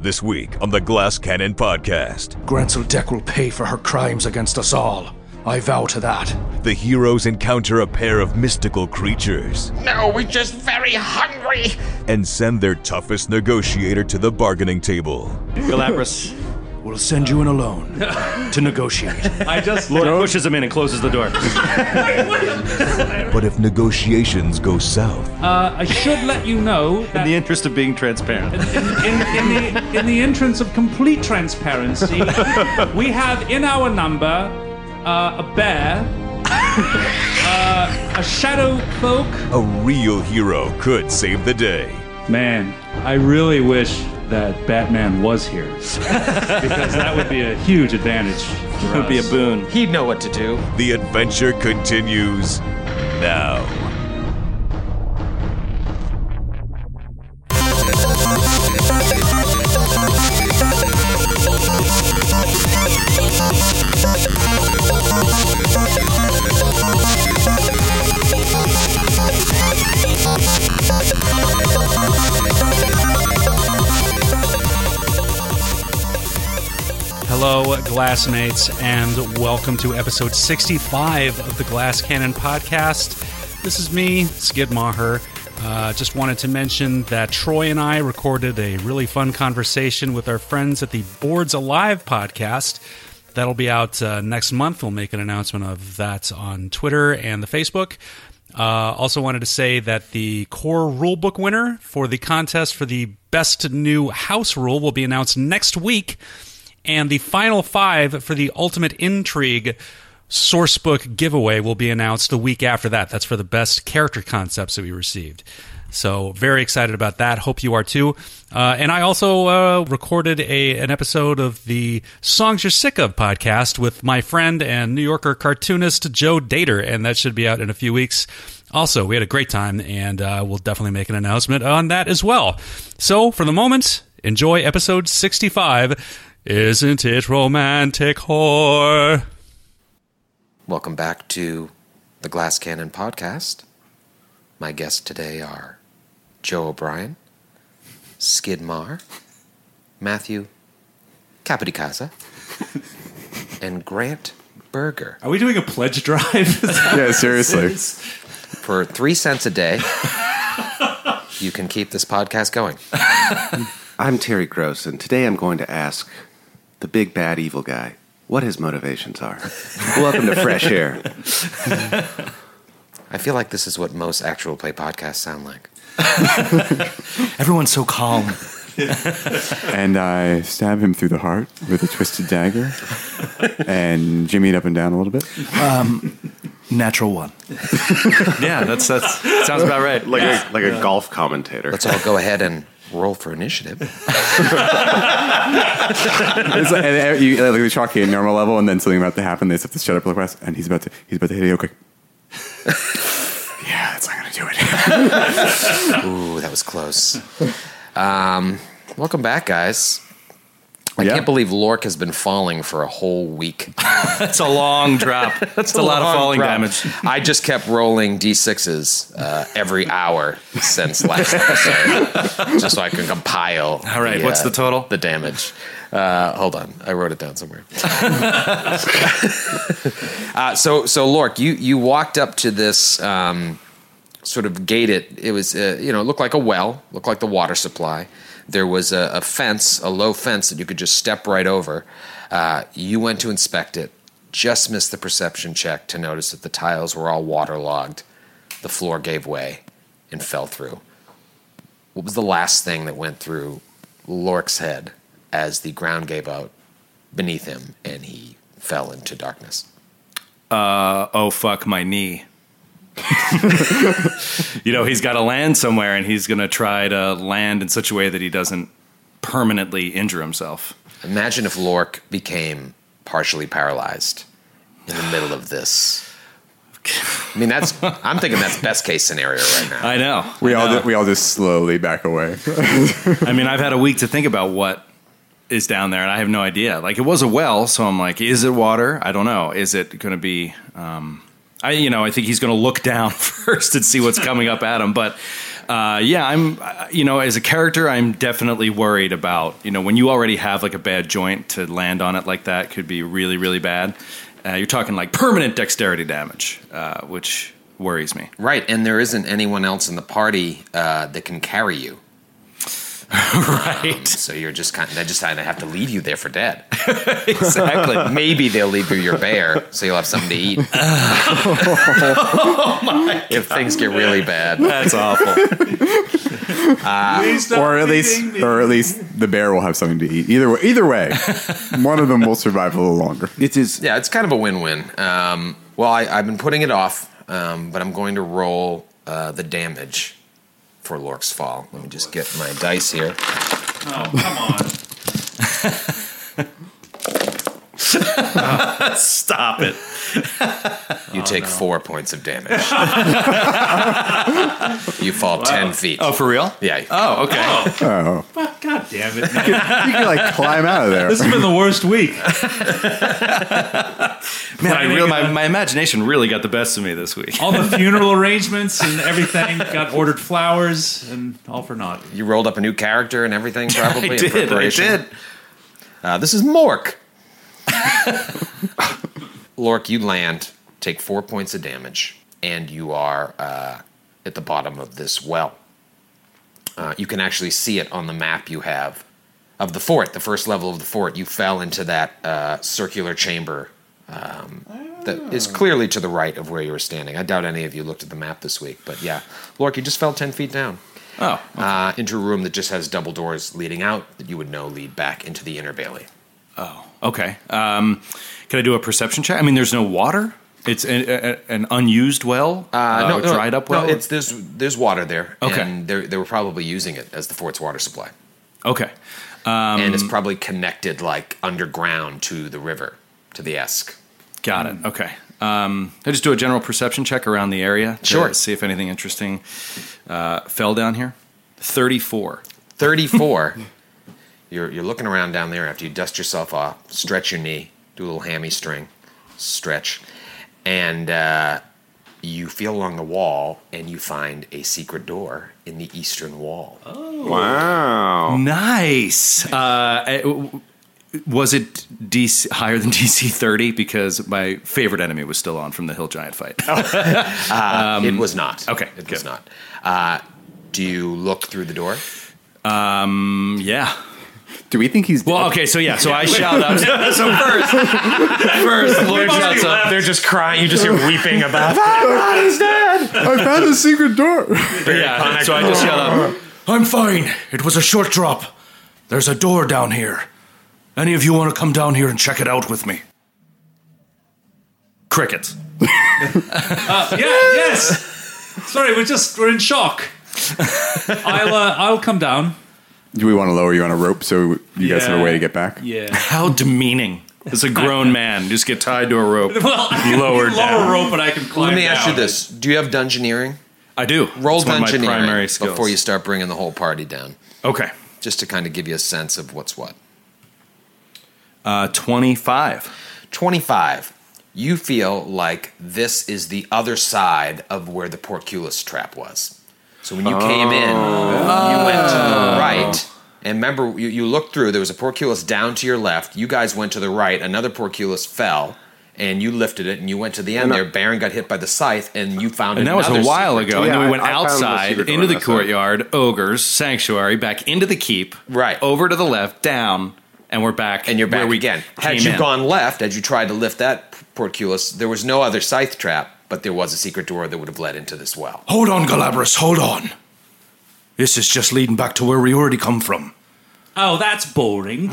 This week on the Glass Cannon Podcast. Grancel Deck will pay for her crimes against us all. I vow to that. The heroes encounter a pair of mystical creatures. No, we're just very hungry. And send their toughest negotiator to the bargaining table. Galabras. We'll send you in alone to negotiate. Lord pushes him in and closes the door. But if negotiations go south... I should let you know In that the interest of being transparent. in the entrance of complete transparency, we have in our number a bear, a shadow cloak. a real hero could save the day. Man, I really wish that Batman was here, because that would be a huge advantage for It would be a us. boon. He'd know what to do. The adventure continues now. Hello, Glassmates, and welcome to episode 65 of the Glass Cannon Podcast. This is me, Skid Maher. Just wanted to mention that Troy and I recorded a really fun conversation with our friends at the Boards Alive podcast. That'll be out next month. We'll make an announcement of that on Twitter and the Facebook. Also wanted to say that the core rulebook winner for the contest for the best new house rule will be announced next week. And the final 5 for the Ultimate Intrigue Sourcebook giveaway will be announced the week after that. That's for the best character concepts that we received. So very excited about that. Hope you are too. And I also recorded an episode of the Songs You're Sick Of podcast with my friend and New Yorker cartoonist Joe Dater, and that should be out in a few weeks. Also, we had a great time, and we'll definitely make an announcement on that as well. So for the moment, enjoy episode 65. Isn't it romantic, whore? Welcome back to the Glass Cannon Podcast. My guests today are Joe O'Brien, Skid Mar, Matthew Capodicasa, and Grant Berger. Are we doing a pledge drive? Yeah, seriously. For 3 cents a day, you can keep this podcast going. I'm Terry Gross, and today I'm going to ask the big bad evil guy what his motivations are. Welcome to Fresh Air. I feel like this is what most actual play podcasts sound like. Everyone's so calm. And I stab him through the heart with a twisted dagger and jimmy it up and down a little bit. Natural one. Yeah, that sounds about right. Like a golf commentator. Let's all go ahead and roll for initiative. It's like, and you like Chalky at normal level, and then something about to happen. They just have to shut up real fast, and he's about to hit it real quick. Yeah, that's not gonna do it. Ooh, that was close. Welcome back, guys. I can't believe Lork has been falling for a whole week. That's a long drop. That's a lot of falling damage. I just kept rolling D6s every hour since last episode, just so I can compile. All right, what's the total? The damage. Hold on, I wrote it down somewhere. So Lork, you walked up to this sort of gated. It was it looked like a well, looked like the water supply. There was a fence, a low fence that you could just step right over. You went to inspect it, just missed the perception check to notice that the tiles were all waterlogged. The floor gave way and fell through. What was the last thing that went through Lork's head as the ground gave out beneath him and he fell into darkness? Oh, fuck my knee. He's got to land somewhere, and he's going to try to land in such a way that he doesn't permanently injure himself. Imagine if Lork became partially paralyzed in the middle of this. I mean, I'm thinking that's best case scenario right now. I know. We all just slowly back away. I mean, I've had a week to think about what is down there, and I have no idea. Like, it was a well, so I'm like, is it water? I don't know. Is it going to be... I think he's going to look down first and see what's coming up at him. But I'm, as a character, I'm definitely worried about, when you already have like a bad joint, to land on it like that could be really, really bad. You're talking like permanent dexterity damage, which worries me. Right, and there isn't anyone else in the party that can carry you. Right. So you're they just kind of have to leave you there for dead. Exactly. Maybe they'll leave you your bear, so you'll have something to eat. If things get really bad. That's awful. Or at least the bear will have something to eat. Either way, one of them will survive a little longer. Yeah, it's kind of a win-win. I've been putting it off, but I'm going to roll the damage for Lork's fall. Let me just get my dice here. Oh, come on. Stop it. You take 4 points of damage. You fall 10 feet. Oh, for real? Yeah. Oh, okay. Oh, God damn it, man. you can like climb out of there. This has been the worst week. Man, my imagination really got the best of me this week. All the funeral arrangements and everything, got ordered flowers, and all for naught. You rolled up a new character and everything, probably. I did. This is Mork. Lork, you land, take 4 points of damage, and you are at the bottom of this well. You can actually see it on the map you have of the fort, the first level of the fort. You fell into that circular chamber that is clearly to the right of where you were standing. I doubt any of you looked at the map this week, but yeah. Lork, you just fell 10 feet down. Oh. Okay. Into a room that just has double doors leading out that you would know lead back into the inner bailey. Oh, okay. Can I do a perception check? I mean, there's no water? It's an unused well? Dried up well? No, there's water there. Okay. And they were probably using it as the fort's water supply. Okay. And it's probably connected like underground to the river, to the Esk. Got it. Okay. I just do a general perception check around the area to Sure. see if anything interesting fell down here. 34. 34. You're looking around down there after you dust yourself off, stretch your knee, do a little hammy string, stretch, and you feel along the wall, and you find a secret door in the eastern wall. Oh. Wow. Nice. Was it DC higher than DC 30? Because my favorite enemy was still on from the Hill Giant fight. It was not. Okay, It was not. Do you look through the door? Yeah. Do we think he's dead? Well, okay, so I shout out. So first, Lord shouts up. They're just crying. You just hear weeping about. He's dead! I found the secret door. Yeah, so I just shout out. I'm fine. It was a short drop. There's a door down here. Any of you want to come down here and check it out with me? Crickets. Yes. Sorry, we're in shock. I'll come down. Do we want to lower you on a rope so you guys have a way to get back? Yeah. How demeaning. As a grown man, just get tied to a rope. Well, I can Lower down. lower rope, and I can climb. Let me ask you down. this: do you have dungeoneering? I do. Roll It's one of my dungeoneering primary skills. before you start bringing the whole party down, Okay. just to kind of give you a sense of what's what. 25. 25. You feel like this is the other side of where the Porculus trap was. So when you came in, you went to the right. And remember, you looked through. There was a Porculus down to your left. You guys went to the right. Another Porculus fell. And you lifted it, and you went to the end there. Baron got hit by the scythe, and you found And that was a while ago. And then we went I found the outside, secret door into on the that side. courtyard, ogres, sanctuary, back into the keep. Right. Over to the left, down, and we're back. And you're back where we again. Had came you in. gone left, as you tried to lift that Porculus, there was no other scythe trap, but there was a secret door that would have led into this well. Hold on, Galabras, hold on. This is just leading back to where we already come from. Oh, that's boring.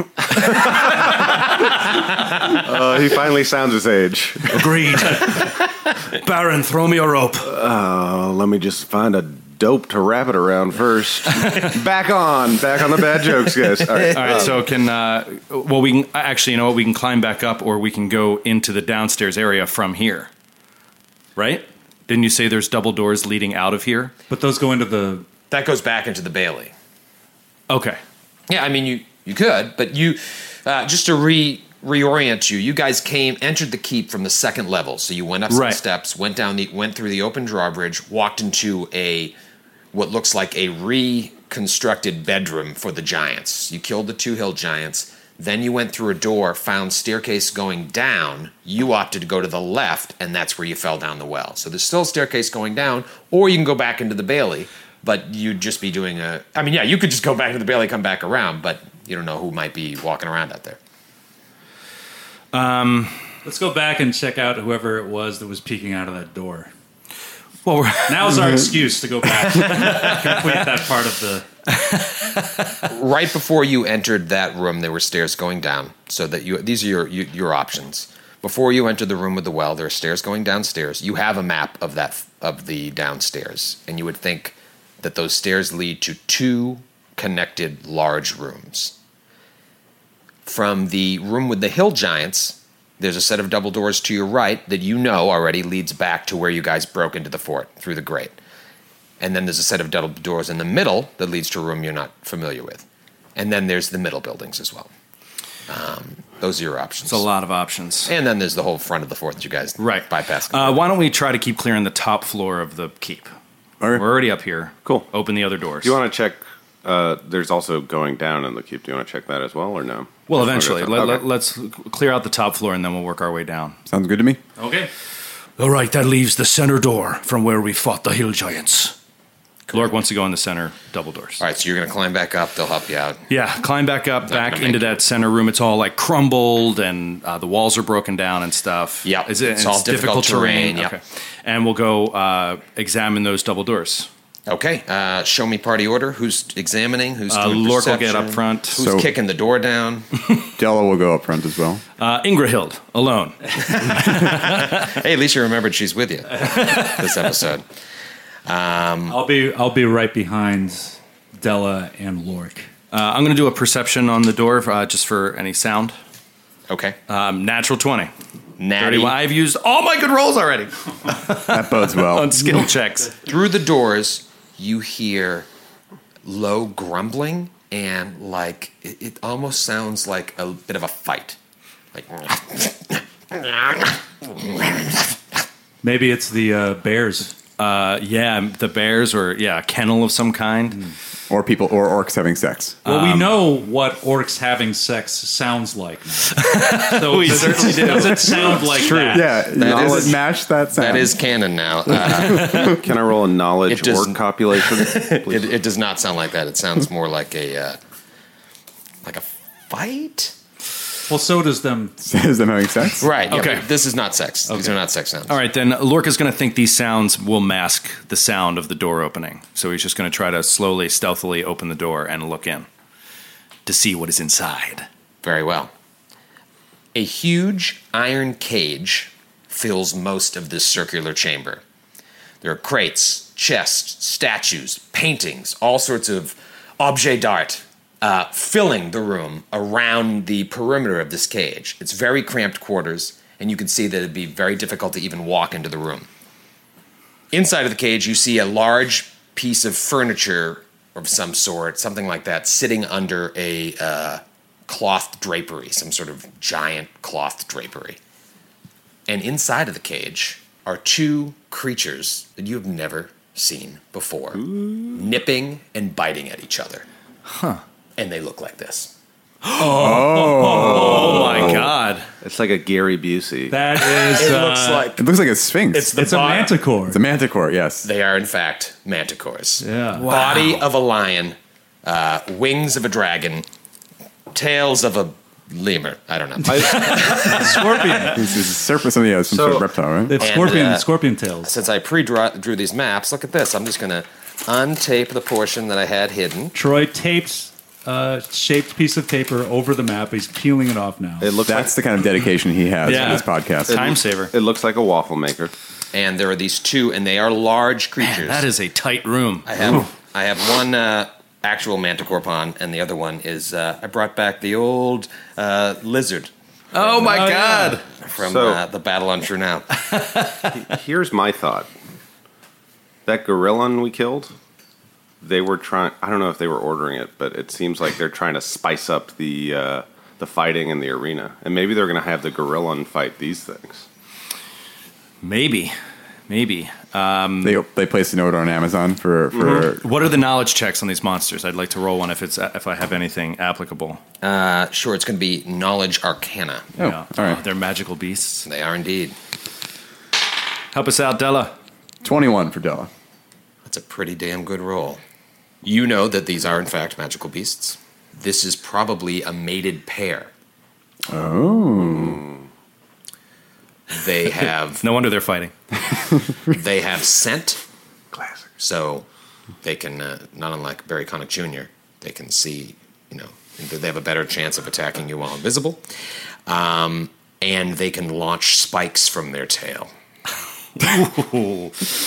He finally sounds his age. Agreed. Baron, throw me a rope. Let me just find a dope to wrap it around first. Back on the bad jokes, guys. All right. All right, so can we can actually, you know what? We can climb back up, or we can go into the downstairs area from here. Right? Didn't you say there's double doors leading out of here? But those go into the... That goes back into the Bailey. Okay. Yeah, I mean, you could, but you just to reorient you, you guys entered the keep from the second level. So you went up some Right. steps, went through the open drawbridge, walked into a what looks like a reconstructed bedroom for the giants. You killed the 2 hill giants. Then you went through a door, found staircase going down. You opted to go to the left, and that's where you fell down the well. So there's still a staircase going down, or you can go back into the Bailey, but you'd just be doing you could just go back to the Bailey, come back around, but you don't know who might be walking around out there. Let's go back and check out whoever it was that was peeking out of that door. Well, Now's our excuse to go back and complete that part of the... Right before you entered that room, there were stairs going down. So that these are your options. Before you enter the room with the well, there are stairs going downstairs. You have a map of the downstairs, and you would think that those stairs lead to 2 connected large rooms. From the room with the hill giants, there's a set of double doors to your right that you know already leads back to where you guys broke into the fort through the grate. And then there's a set of double doors in the middle that leads to a room you're not familiar with. And then there's the middle buildings as well. Those are your options. it's a lot of options. And then there's the whole front of the fort that you guys bypassed. Why don't we try to keep clearing the top floor of the keep? Okay. We're already up here. Cool. Open the other doors. Do you want to check? There's also going down in the keep. Do you want to check that as well, or no? Well, eventually. Okay. Let's clear out the top floor, and then we'll work our way down. Sounds good to me. Okay. All right, that leaves the center door from where we fought the hill giants. Lork wants to go in the center double doors. All right, so you're going to climb back up. They'll help you out. Yeah, climb back up, back gonna into make that center room. It's all like crumbled, and the walls are broken down and stuff. Yeah, it's all difficult terrain, yeah. Okay, and we'll go examine those double doors. Okay, show me party order. Who's examining? Who's doing Lork will get perception? up front. Who's So- kicking the door down? Della will go up front as well. Ingrahild, alone. Hey, at least you remembered she's with you this episode. I'll be right behind Della and Lork. I'm going to do a perception on the door just for any sound. Okay. Natural 20. Natty. 31. I've used all my good rolls already That bodes well. on skill checks. Through the doors, you hear low grumbling, and like it almost sounds like a bit of a fight. Like Maybe it's the bears. Yeah, the bears or a kennel of some kind. Or people, or orcs having sex. Well, we know what orcs having sex sounds like now. So We certainly do. Does it sound like that? Yeah, is- knowledge match that sound. that is canon now. Can I roll a knowledge It does- orc copulation? please? It does not sound like that. It sounds more like a fight. Well, so does them. Says them having sex. Right. Yeah, Okay. but this is not sex. These are not sex sounds. All right, then Lorca's going to think these sounds will mask the sound of the door opening. So he's just going to try to slowly, stealthily open the door and look in to see what is inside. Very well. A huge iron cage fills most of this circular chamber. There are crates, chests, statues, paintings, all sorts of objet d'art filling the room around the perimeter of this cage. It's very cramped quarters, and you can see that it'd be very difficult to even walk into the room. Inside of the cage, you see a large piece of furniture of some sort, something like that, sitting under a cloth drapery, some sort of giant cloth drapery. And inside of the cage are 2 creatures that you have never seen before, nipping and biting at each other. Huh. And they look like this. Oh my God. It's like a Gary Busey. That is. It looks like a sphinx. It's a manticore. It's a manticore, yes. They are, in fact, manticores. Yeah. Body of a lion, wings of a dragon, tails of a lemur. I don't know. Scorpion. This is a serpent, something else, some sort of reptile, right? They have scorpion tails. Since I drew these maps, look at this. I'm just going to untape the portion that I had hidden. Troy tapes a shaped piece of paper over the map. He's peeling it off now. It looks That's the kind of dedication he has Yeah. for this podcast. Time saver. It looks like a waffle maker. And there are these 2, and they are large creatures. That is a tight room. I have one actual manticore pawn, and the other one is I brought back the old lizard Oh my God. from So- the battle on Trunau. Here's my thought. That gorillan we killed, they were trying. I don't know if they were ordering it, but it seems like they're trying to spice up the fighting in the arena, and maybe they're going to have the gorillan fight these things. Maybe. Maybe. They place a note on Amazon for What are the knowledge checks on these monsters? I'd like to roll one if I have anything applicable. Sure, it's going to be knowledge arcana. Oh, Yeah. all right. They're magical beasts. They are indeed. Help us out, Della. 21 for Della. That's a pretty damn good roll. You know that these are, in fact, magical beasts. This is probably a mated pair. Oh. They have No wonder they're fighting. they have scent, Classic. so they can, not unlike Barry Connick Jr., they can see, they have a better chance of attacking you while invisible. And they can launch spikes from their tail. Okay.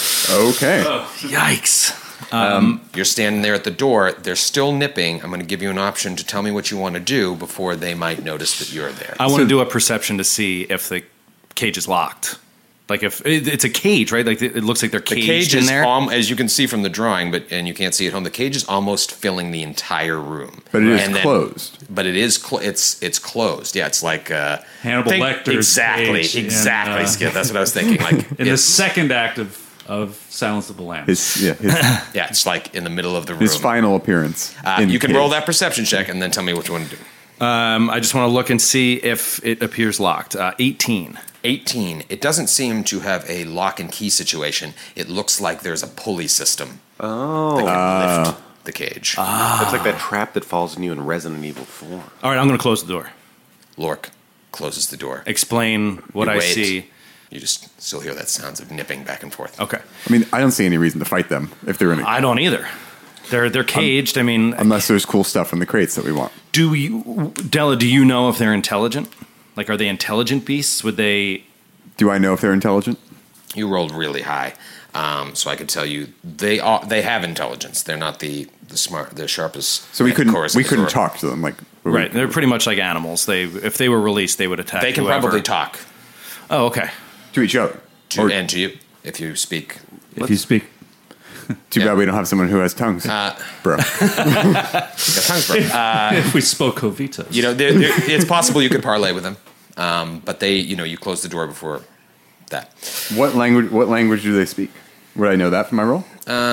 Yikes. You're standing there at the door. They're still nipping. I'm going to give you an option to tell me what you want to do before they might notice that you're there. I want to do a perception to see if the cage is locked. Like if it's a cage, right? Like it looks like they're The caged cage in is, there. as you can see from the drawing, and you can't see it at home, the cage is almost filling the entire room. But it is And then- closed. But it is it's closed. Yeah, it's like Hannibal Lecter's exactly, cage in, Skid. That's what I was thinking. Like In the it's- second act of Silence of the Lambs. yeah, it's like in the middle of the room. His final appearance. in You can the roll cage. that perception check and then tell me what you want to do. I just want to look and see if it appears locked. 18. 18. It doesn't seem to have a lock and key situation. It looks like there's a pulley system that can lift the cage. It's like that trap that falls on you in Resident Evil 4. All right, I'm going to close the door. Lork closes the door. Explain what You I wait. see. You just still hear that sounds of nipping back and forth. Okay. I mean, I don't see any reason to fight them if they're in a, I don't either. They're caged. I mean, unless there's cool stuff in the crates that we want. Della, do you know if they're intelligent? Like, are they intelligent beasts? Would they... Do I know if they're intelligent? You rolled really high, so I could tell you they have intelligence. They're not the sharpest. So we couldn't sword. talk to them like Right, they're pretty much like animals. If they were released, they would attack. They can whoever. probably talk Oh, okay. to each other. and to you if you speak. If you speak. Too bad we don't have someone who has tongues, bro. Yeah, tongues, bro. If we spoke Covitos. It's possible you could parlay with them, but you close the door before that. What language do they speak? Would I know that from my role?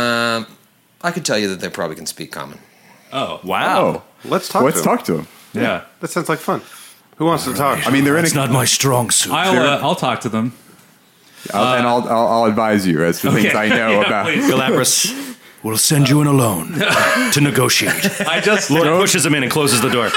I could tell you that they probably can speak common. Oh. Wow. Let's talk Let's to them. talk to them. Yeah. That sounds like fun. Who wants to talk? I mean, they're in It's a, not my strong suit. I'll talk to them. and I'll advise you as to things I know about. please. Galabras We'll send you in alone to negotiate. I just pushes him in and closes the door.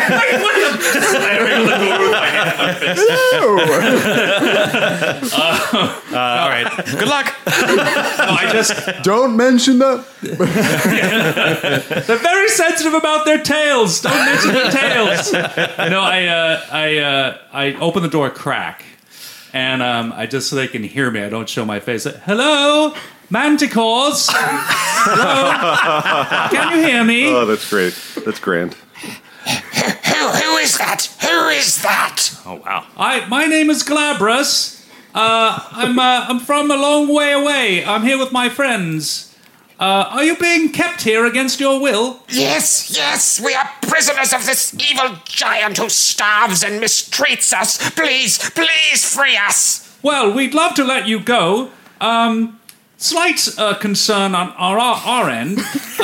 All right. Good luck. I just Don't mention that. they're very sensitive about their tails. Don't mention their tails. No, I open the door a crack, and I just so they can hear me. I don't show my face. Hello, manticores. Hello, can you hear me? Oh, that's great. That's grand. Who is that? Who is that? Oh, wow. My name is Galabras. I'm from a long way away. I'm here with my friends. Are you being kept here against your will? Yes, we are prisoners of this evil giant who starves and mistreats us. Please free us. Well, we'd love to let you go. Slight concern on our end.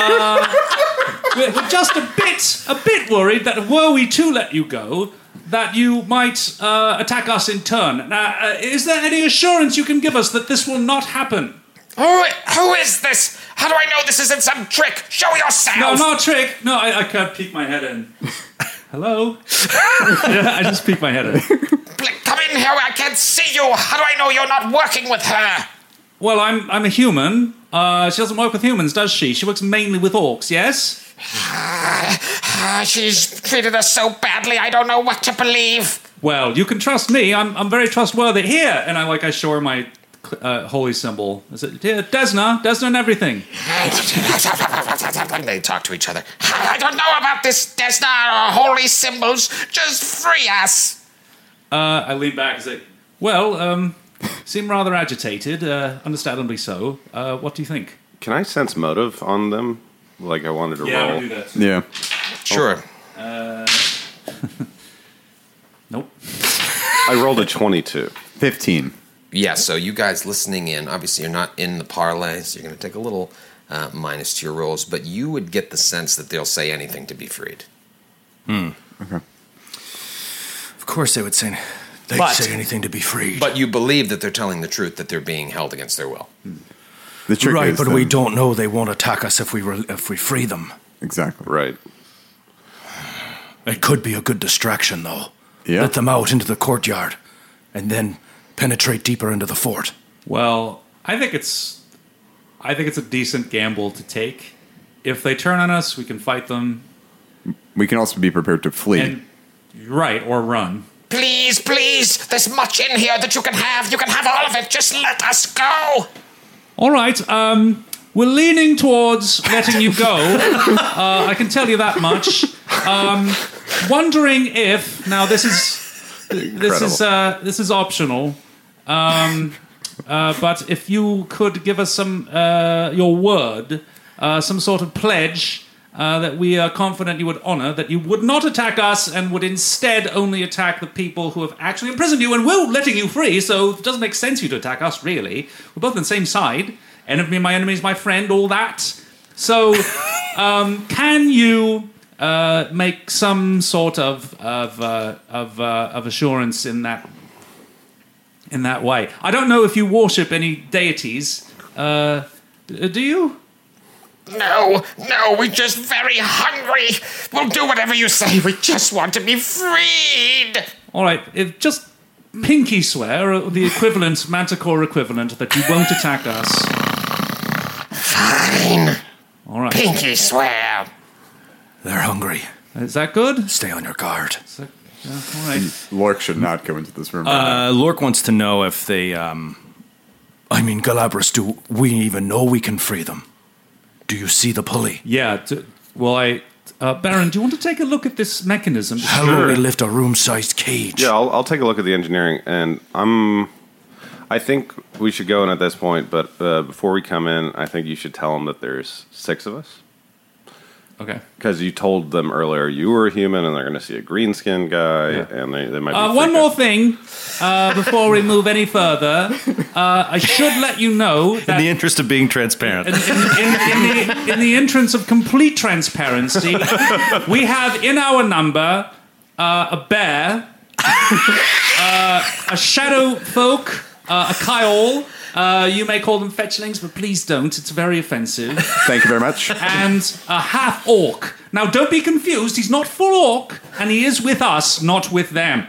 We're just a bit worried that were we to let you go, that you might attack us in turn. Now, is there any assurance you can give us that this will not happen? Who is this? How do I know this isn't some trick? Show yourself. No, not a trick. No, I can't peek my head in. Hello? I just peek my head in. Come in here. I can't see you. How do I know you're not working with her? Well, I'm a human. She doesn't work with humans, does she? She works mainly with orcs, yes? She's treated us so badly. I don't know what to believe. Well, you can trust me. I'm very trustworthy. Here, and I show her my holy symbol. Is it here? Desna and everything. They talk to each other. I don't know about this Desna or holy symbols. Just free us. I lean back and say, "Well, seem rather agitated. Understandably so. What do you think?" Can I sense motive on them? Like I wanted to roll. that. Yeah. Sure. Nope. I rolled a 22. 15. Yeah, so you guys listening in, obviously you're not in the parlay, so you're going to take a little minus to your rolls, but you would get the sense that they'll say anything to be freed. Okay. Of course they would say anything to be freed. But you believe that they're telling the truth, that they're being held against their will. The trick Right, is but then- we don't know they won't attack us if we free them. Exactly. Right. It could be a good distraction, though. Yeah. Let them out into the courtyard, and then penetrate deeper into the fort. Well, I think it's a decent gamble to take. If they turn on us, we can fight them. We can also be prepared to flee. And right, or run. Please, please, there's much in here that you can have. You can have all of it. Just let us go. All right. We're leaning towards letting you go. I can tell you that much. Wondering if now this is optional. But if you could give us some your word, some sort of pledge that we are confident you would honor, that you would not attack us and would instead only attack the people who have actually imprisoned you, and we're letting you free, so it doesn't make sense for you to attack us, really. We're both on the same side. Enemy, my enemy is my friend, all that. So, can you make some sort of assurance in that way? I don't know if you worship any deities. Do you? No, we're just very hungry. We'll do whatever you say. We just want to be freed. All right, if just pinky swear, or the equivalent, Manticore equivalent, that you won't attack us. Fine. All right. Pinky swear. They're hungry. Is that good? Stay on your guard. All right. Lork should not go into this room. Lork wants to know if they. Galabras, do we even know we can free them? Do you see the pulley? Yeah. Baron, do you want to take a look at this mechanism? How will we lift a room-sized cage? Yeah, I'll take a look at the engineering, and I think we should go in at this point, but before we come in, I think you should tell them that there's 6 of us. Okay. Because you told them earlier you were a human, and they're going to see a green-skinned guy, and they might be one more thing before we move any further. I should let you know that in the interest of being transparent. in the entrance of complete transparency, we have in our number a bear, a shadow folk, a Kyle. You may call them fetchlings, but please don't. It's very offensive. Thank you very much. And a half orc. Now, don't be confused. He's not full orc, and he is with us, not with them.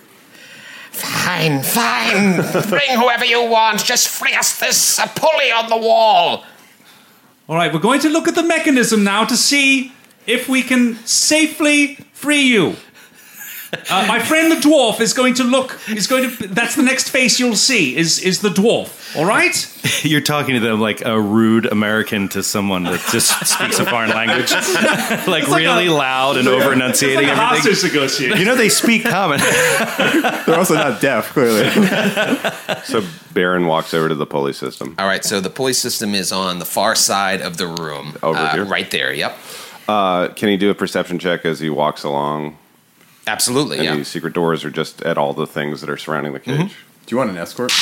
Fine. Bring whoever you want. Just free us. There's a pulley on the wall. All right, we're going to look at the mechanism now to see if we can safely free you. My friend the dwarf is going to that's the next face you'll see is the dwarf, all right? You're talking to them like a rude American to someone that just speaks a foreign language. like really loud and over-enunciating It's like a everything. hostage negotiation. You know they speak common. They're also not deaf, clearly. So Baron walks over to the pulley system. All right, so the pulley system is on the far side of the room. Over here? Right there, yep. Can he do a perception check as he walks along? Absolutely, Any yeah. secret doors or just at all the things that are surrounding the cage? Do you want an escort?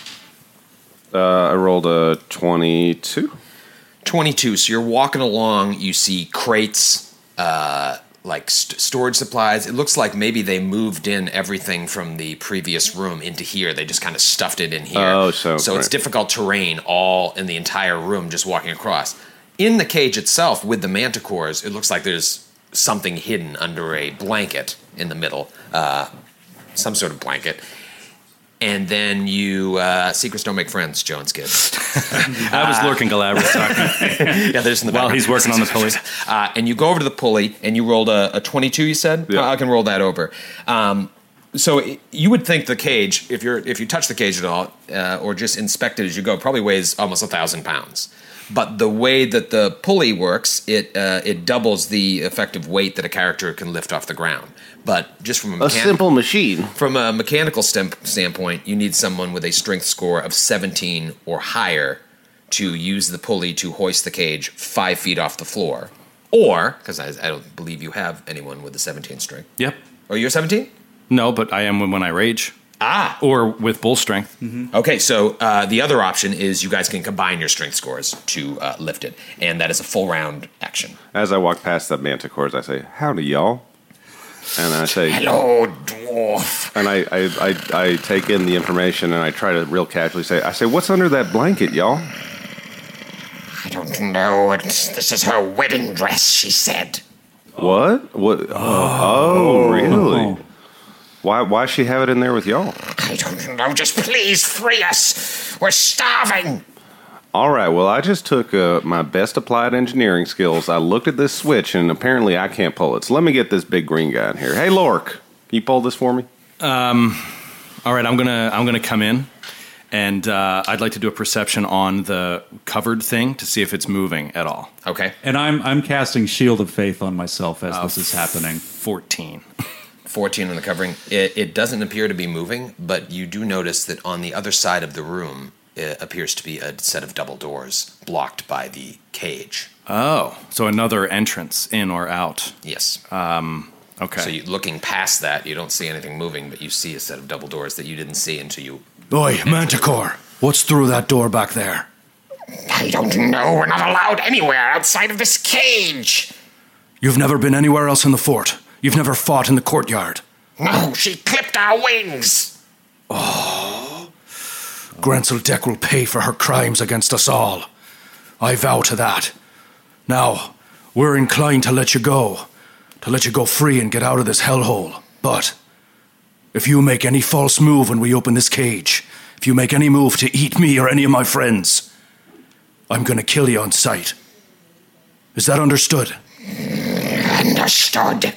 I rolled a 22. 22, so you're walking along, you see crates, storage supplies. It looks like maybe they moved in everything from the previous room into here. They just kind of stuffed it in here. Oh, so it's right. difficult terrain all in the entire room just walking across. In the cage itself, with the manticores, it looks like there's something hidden under a blanket in the middle, some sort of blanket. And then you, secrets don't make friends, Joe and Skid. I was lurking Galabras talking. Yeah, there's in the While background. he's working on the pulley. And you go over to the pulley, and you rolled a 22, you said? Yeah. I can roll that over. So you would think the cage, if you touch the cage at all, or just inspect it as you go, probably weighs almost 1,000 pounds. But the way that the pulley works, it doubles the effective weight that a character can lift off the ground. But just from A simple machine. from a mechanical standpoint, you need someone with a strength score of 17 or higher to use the pulley to hoist the cage 5 feet off the floor. Or, because I don't believe you have anyone with a 17 strength. Yep. Oh, you're 17? No, but I am when I rage. Or with bull strength. Okay, so the other option is you guys can combine your strength scores to lift it, and that is a full round action. As I walk past the manticores, I say, "Howdy, y'all," and I say, Hello, dwarf. and I take in the information and I try to real casually say, "What's under that blanket, y'all?" I don't know. This is her wedding dress, she said. What? What? Oh, really? Why she have it in there with y'all? I don't know. Just please free us. We're starving. All right. Well, I just took my best applied engineering skills. I looked at this switch, and apparently I can't pull it. So let me get this big green guy in here. Hey, Lork, can you pull this for me? All right, I'm gonna come in, and I'd like to do a perception on the covered thing to see if it's moving at all. Okay. And I'm casting Shield of Faith on myself as this is happening. 14. 14 on the covering. It doesn't appear to be moving, but you do notice that on the other side of the room it appears to be a set of double doors blocked by the cage. Oh, so another entrance, in or out. Yes. Okay. So looking past that, you don't see anything moving, but you see a set of double doors that you didn't see until you... Oi, Manticore, what's through that door back there? I don't know. We're not allowed anywhere outside of this cage. You've never been anywhere else in the fort. You've never fought in the courtyard. No, she clipped our wings. Grenseldeck will pay for her crimes against us all. I vow to that. Now, we're inclined to let you go free and get out of this hellhole. But if you make any false move when we open this cage, if you make any move to eat me or any of my friends, I'm going to kill you on sight. Is that understood? Understood.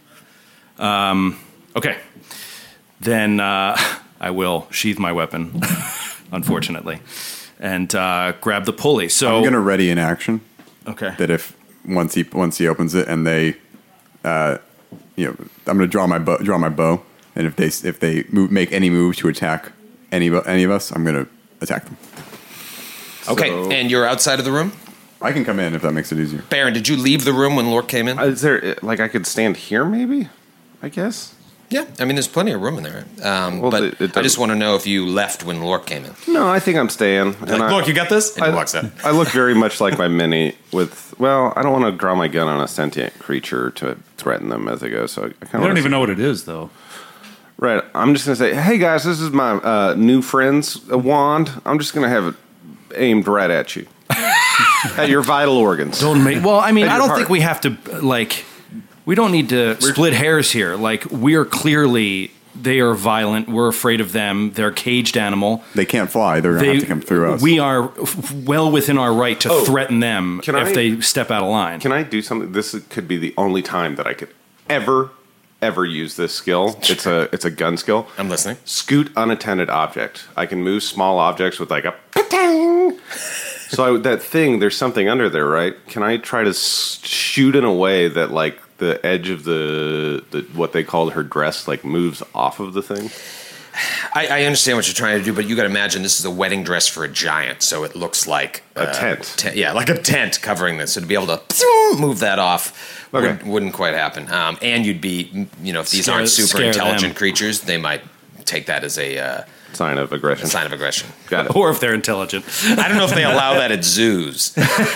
Okay. Then I will sheath my weapon, unfortunately, and grab the pulley. So I'm going to ready an action. Okay. That if once he opens it and they, I'm going to draw my bow, and if they make any move to attack any of us, I'm going to attack them. Okay, and you're outside of the room? I can come in if that makes it easier. Baron, did you leave the room when Lork came in? Is there, I could stand here maybe? I guess? Yeah, I mean, there's plenty of room in there. Well, but I just want to know if you left when Lork came in. No, I think I'm staying. Look, you got this? And he walks out. I look very much like my mini with, I don't want to draw my gun on a sentient creature to threaten them as they go, so I kind of... I don't even know what it is, though. Right, I'm just going to say, hey guys, this is my new friend's wand. I'm just going to have it aimed right at you. At your vital organs. Well, I mean, I don't heart. think we have to, we don't need to split hairs here. We are clearly, they are violent. We're afraid of them. They're a caged animal. They can't fly. They're going to have to come through us. We are well within our right to threaten them if they step out of line. Can I do something? This could be the only time that I could ever use this skill. It's a gun skill. I'm listening. Scoot unattended object. I can move small objects with a pa-tang. So that thing, there's something under there, right? Can I try to shoot in a way that the edge of the what they called her dress moves off of the thing? I understand what you're trying to do, but you got to imagine this is a wedding dress for a giant, so it looks like a tent. Yeah, like a tent covering this. So to be able to move that off wouldn't quite happen. And you'd be, if these aren't super intelligent creatures, they might take that as a sign of aggression. Got it. Or if they're intelligent. I don't know if they allow that at zoos.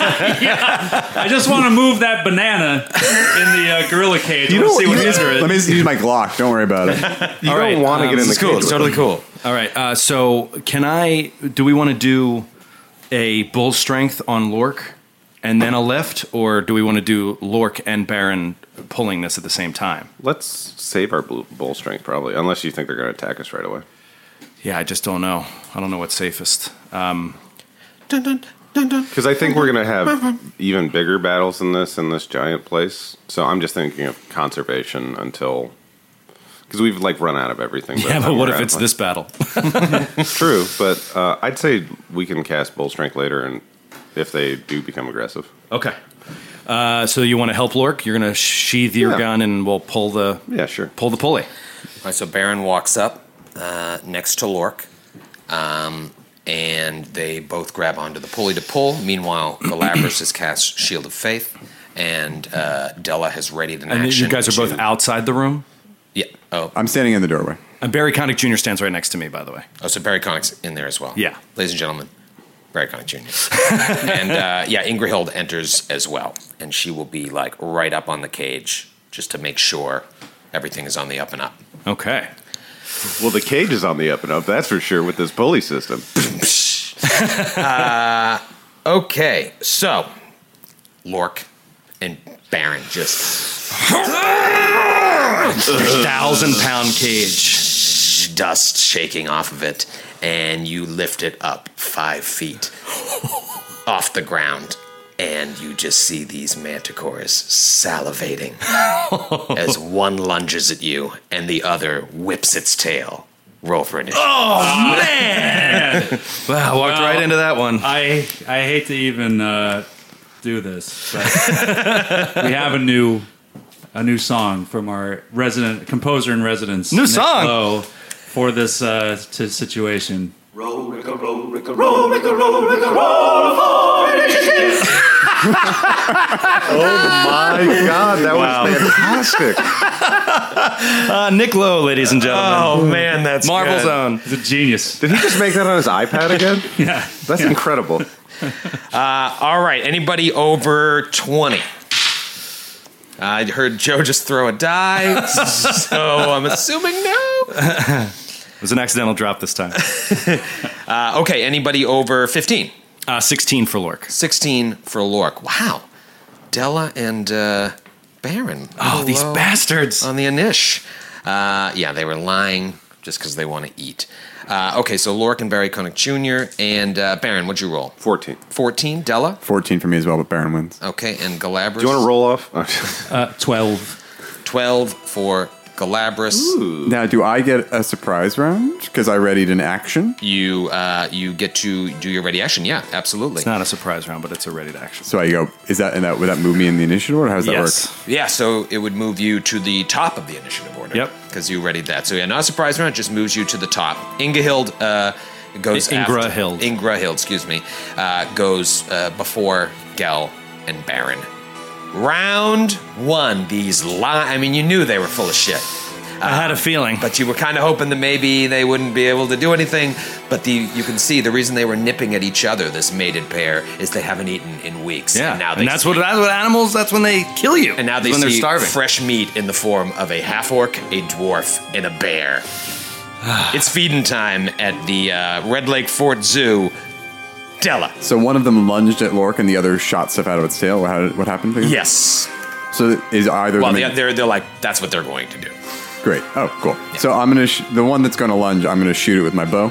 I just want to move that banana in the gorilla cage. Let me use my Glock. Don't worry about it. You don't want to get in the cool. cage. It's totally cool. All right. So do we want to do a bull strength on Lork and then a lift, or do we want to do Lork and Baron pulling this at the same time? Let's save our bull strength, probably, unless you think they're going to attack us right away. Yeah, I just don't know. I don't know what's safest. Because I think we're going to have even bigger battles than this in this giant place. So I'm just thinking of conservation until... Because we've run out of everything. Yeah, but what if it's this battle? True, but I'd say we can cast Bull Strength later, and if they do become aggressive. Okay. So you want to help Lork? You're going to sheath your gun, and we'll pull the pull the pulley. All right, so Baron walks up next to Lork, and they both grab onto the pulley to pull. Meanwhile, Galabras has cast Shield of Faith, and Della has readied an action. And you guys are both outside the room? Yeah. Oh. I'm standing in the doorway. And Barry Connick Jr. stands right next to me, by the way. Oh, so Barry Connick's in there as well. Yeah. Ladies and gentlemen, Barry Connick Jr. And Ingrihild enters as well. And she will be like right up on the cage just to make sure everything is on the up and up. Okay. Well, the cage is on the up and up, that's for sure, with this pulley system. Okay, so Lork and Baron just 1,000-pound cage. dust shaking off of it, and you lift it up 5 feet off the ground, and you just see these manticores salivating as one lunges at you and the other whips its tail. Roll for initiative. Oh, man! Wow, walked right into that one. I hate to even do this, but we have a new song from our resident composer in residence. New Nick song Lowe, for this situation. Roll, Ricka, roll, Ricka, roll, Ricka, roll, Ricka, roll for initiative. Oh my God, that was fantastic. Nick Lowe, ladies and gentlemen. Oh, man, that's Marvel good. Zone. He's a genius. Did he just make that on his iPad again? Yeah. That's incredible. All right, anybody over 20? I heard Joe just throw a die, so I'm assuming no. It was an accidental drop this time. Okay, anybody over 15? 16 for Lork. 16 for Lork. Wow. Della and Baron. Oh, these Low bastards. on the Anish. Yeah, they were lying just because they want to eat. Okay, so Lork and Barry Connick Jr. and Baron, what'd you roll? 14. 14. Della? 14 for me as well, but Baron wins. Okay, and Galabras? Do you want to roll off? 12. 12 for Galabras. Now, do I get a surprise round because I readied an action? You get to do your ready action. Yeah, absolutely. It's not a surprise round, but it's a ready to action. So I go. Would that move me in the initiative order? How does that Yes. work? Yeah, so it would move you to the top of the initiative order. Yep. Because you readied that. So yeah, not a surprise round, it just moves you to the top. Ingrahild goes Ingrahild. Ingrahild, excuse me, goes before Gel and Baron. Round 1, I mean, you knew they were full of shit. I had a feeling. But you were kind of hoping that maybe they wouldn't be able to do anything. But you can see the reason they were nipping at each other, this mated pair, is they haven't eaten in weeks. Yeah, And now and that's what animals, that's when they kill you. And now they when they're see starving. fresh meat in the form of a half-orc, a dwarf, and a bear. It's feeding time at the Red Lake Fort Zoo. Della. So one of them lunged at Lork and the other shot stuff out of its tail. What happened? Again? Yes. So is either Well, of them... they're like, that's what they're going to do. Great. Oh, cool. So I'm gonna the one that's gonna lunge. I'm gonna shoot it with my bow.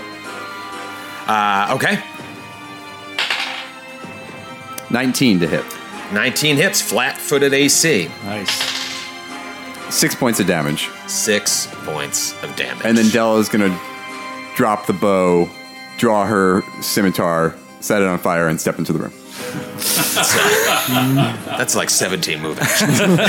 Okay. 19 to hit. 19 hits, flat-footed AC. Nice. 6 points of damage. 6 points of damage. And then Della's gonna drop the bow, draw her scimitar, set it on fire, and step into the room. That's like 17 move actions. No,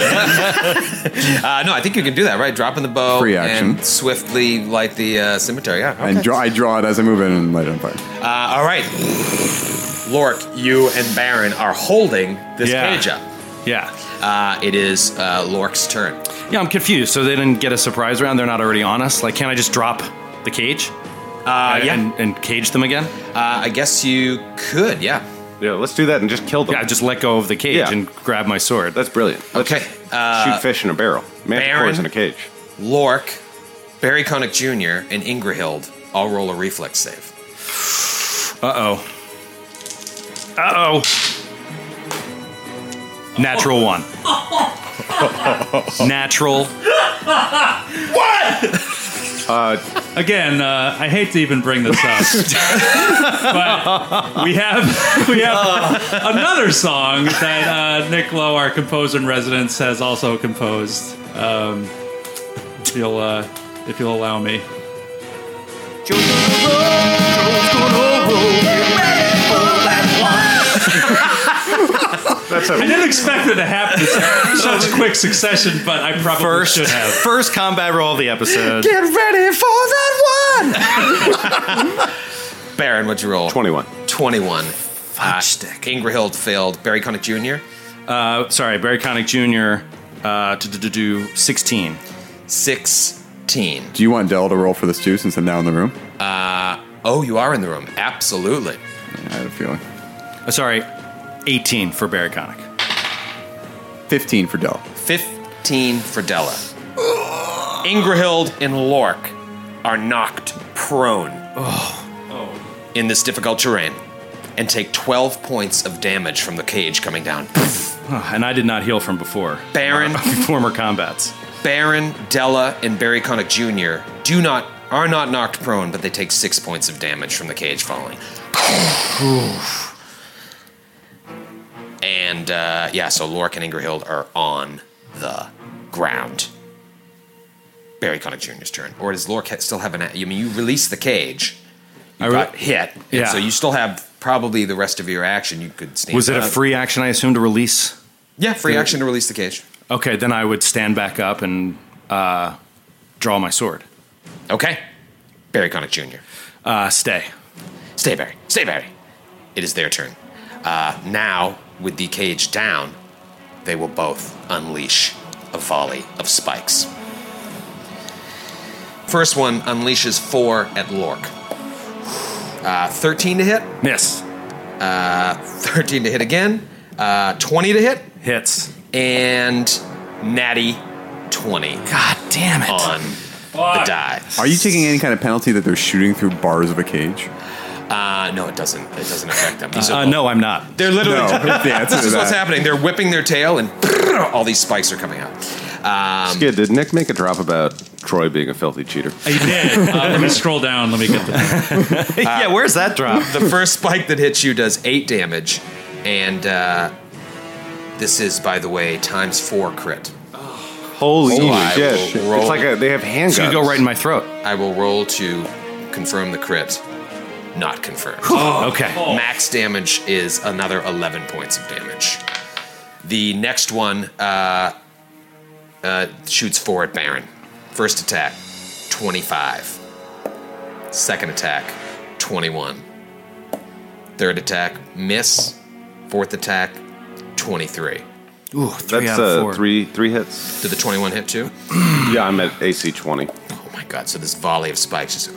I think you can do that, right? Dropping the bow Free action. and swiftly light the scimitar. Yeah. Okay. And I draw it as I move in and light it on fire. All right. Lork, you and Baron are holding this Yeah. cage up. Yeah. It is Lork's turn. Yeah, I'm confused. So they didn't get a surprise round? They're not already on us? Like, can't I just drop the cage? And cage them again? I guess you could, yeah. Yeah, let's do that and just kill them. Yeah, just let go of the cage Yeah. and grab my sword. That's brilliant. Let's Okay. shoot fish in a barrel. Manticores in a cage. Lork, Barry Connick Jr., and Ingrahild all roll a reflex save. Uh-oh. Uh-oh. Natural 1. Natural. Again, I hate to even bring this up, but we have another song that Nick Lowe, our composer in residence, has also composed. If you'll allow me. I didn't expect it to happen in such quick succession, but I probably should have. First combat roll of the episode. Get ready for that one! Baron, what'd you roll? 21. 21. Ingrahild failed. Barry Connick Jr.? Sorry, Barry Connick Jr. To do 16. 6 15. Do you want Dell to roll for this too, since I'm now in the room? Oh, you are in the room. Absolutely. I had a feeling. Sorry, 18 for Barry Connick. 15 for Dell. 15 for Della. Ingrahild and Lork are knocked prone in this difficult terrain and take 12 points of damage from the cage coming down. And I did not heal from before. Baron, Former combats. Baron, Della, and Barry Connick Jr. are not knocked prone, but they take 6 points of damage from the cage falling. And so Lork and Ingrahild are on the ground. Barry Connick Jr.'s turn. Or does Lork still have you released the cage. You got hit. Yeah. So you still have probably the rest of your action. You could stand Was it a up. free action, I assume, to release? Yeah, free action to release the cage. Okay, then I would stand back up and draw my sword. Okay. Barry Connick Jr. Stay. Stay, Barry. Stay, Barry. It is their turn. Now, with the cage down, they will both unleash a volley of spikes. First one unleashes 4 at Lork. 13 to hit. Miss. 13 to hit again. 20 to hit. Hits. And natty 20 God damn it. on the die. Are you taking any kind of penalty that they're shooting through bars of a cage? No, it doesn't. It doesn't affect them. These are No, I'm not. They're literally. No, the answer This to is what's that. happening. They're whipping their tail, and all these spikes are coming out. Skid, did Nick make a drop about Troy being a filthy cheater? I did. Let me scroll down. Let me get the. Yeah, where's that drop? The first spike that hits you does 8 damage, and this is, by the way, times 4 crit. Holy I shit! will roll. It's like they have handguns. It's going to go right in my throat. I will roll to confirm the crit. Not confirmed. Okay. Max damage is another 11 points of damage. The next one shoots 4 at Baron. First attack, 25. Second attack, 21. Third attack, miss. Fourth attack, 23. Ooh, 3 That's out of 4. three hits. Did the 21 hit too? Yeah, I'm at AC 20. Oh my god, so this volley of spikes just...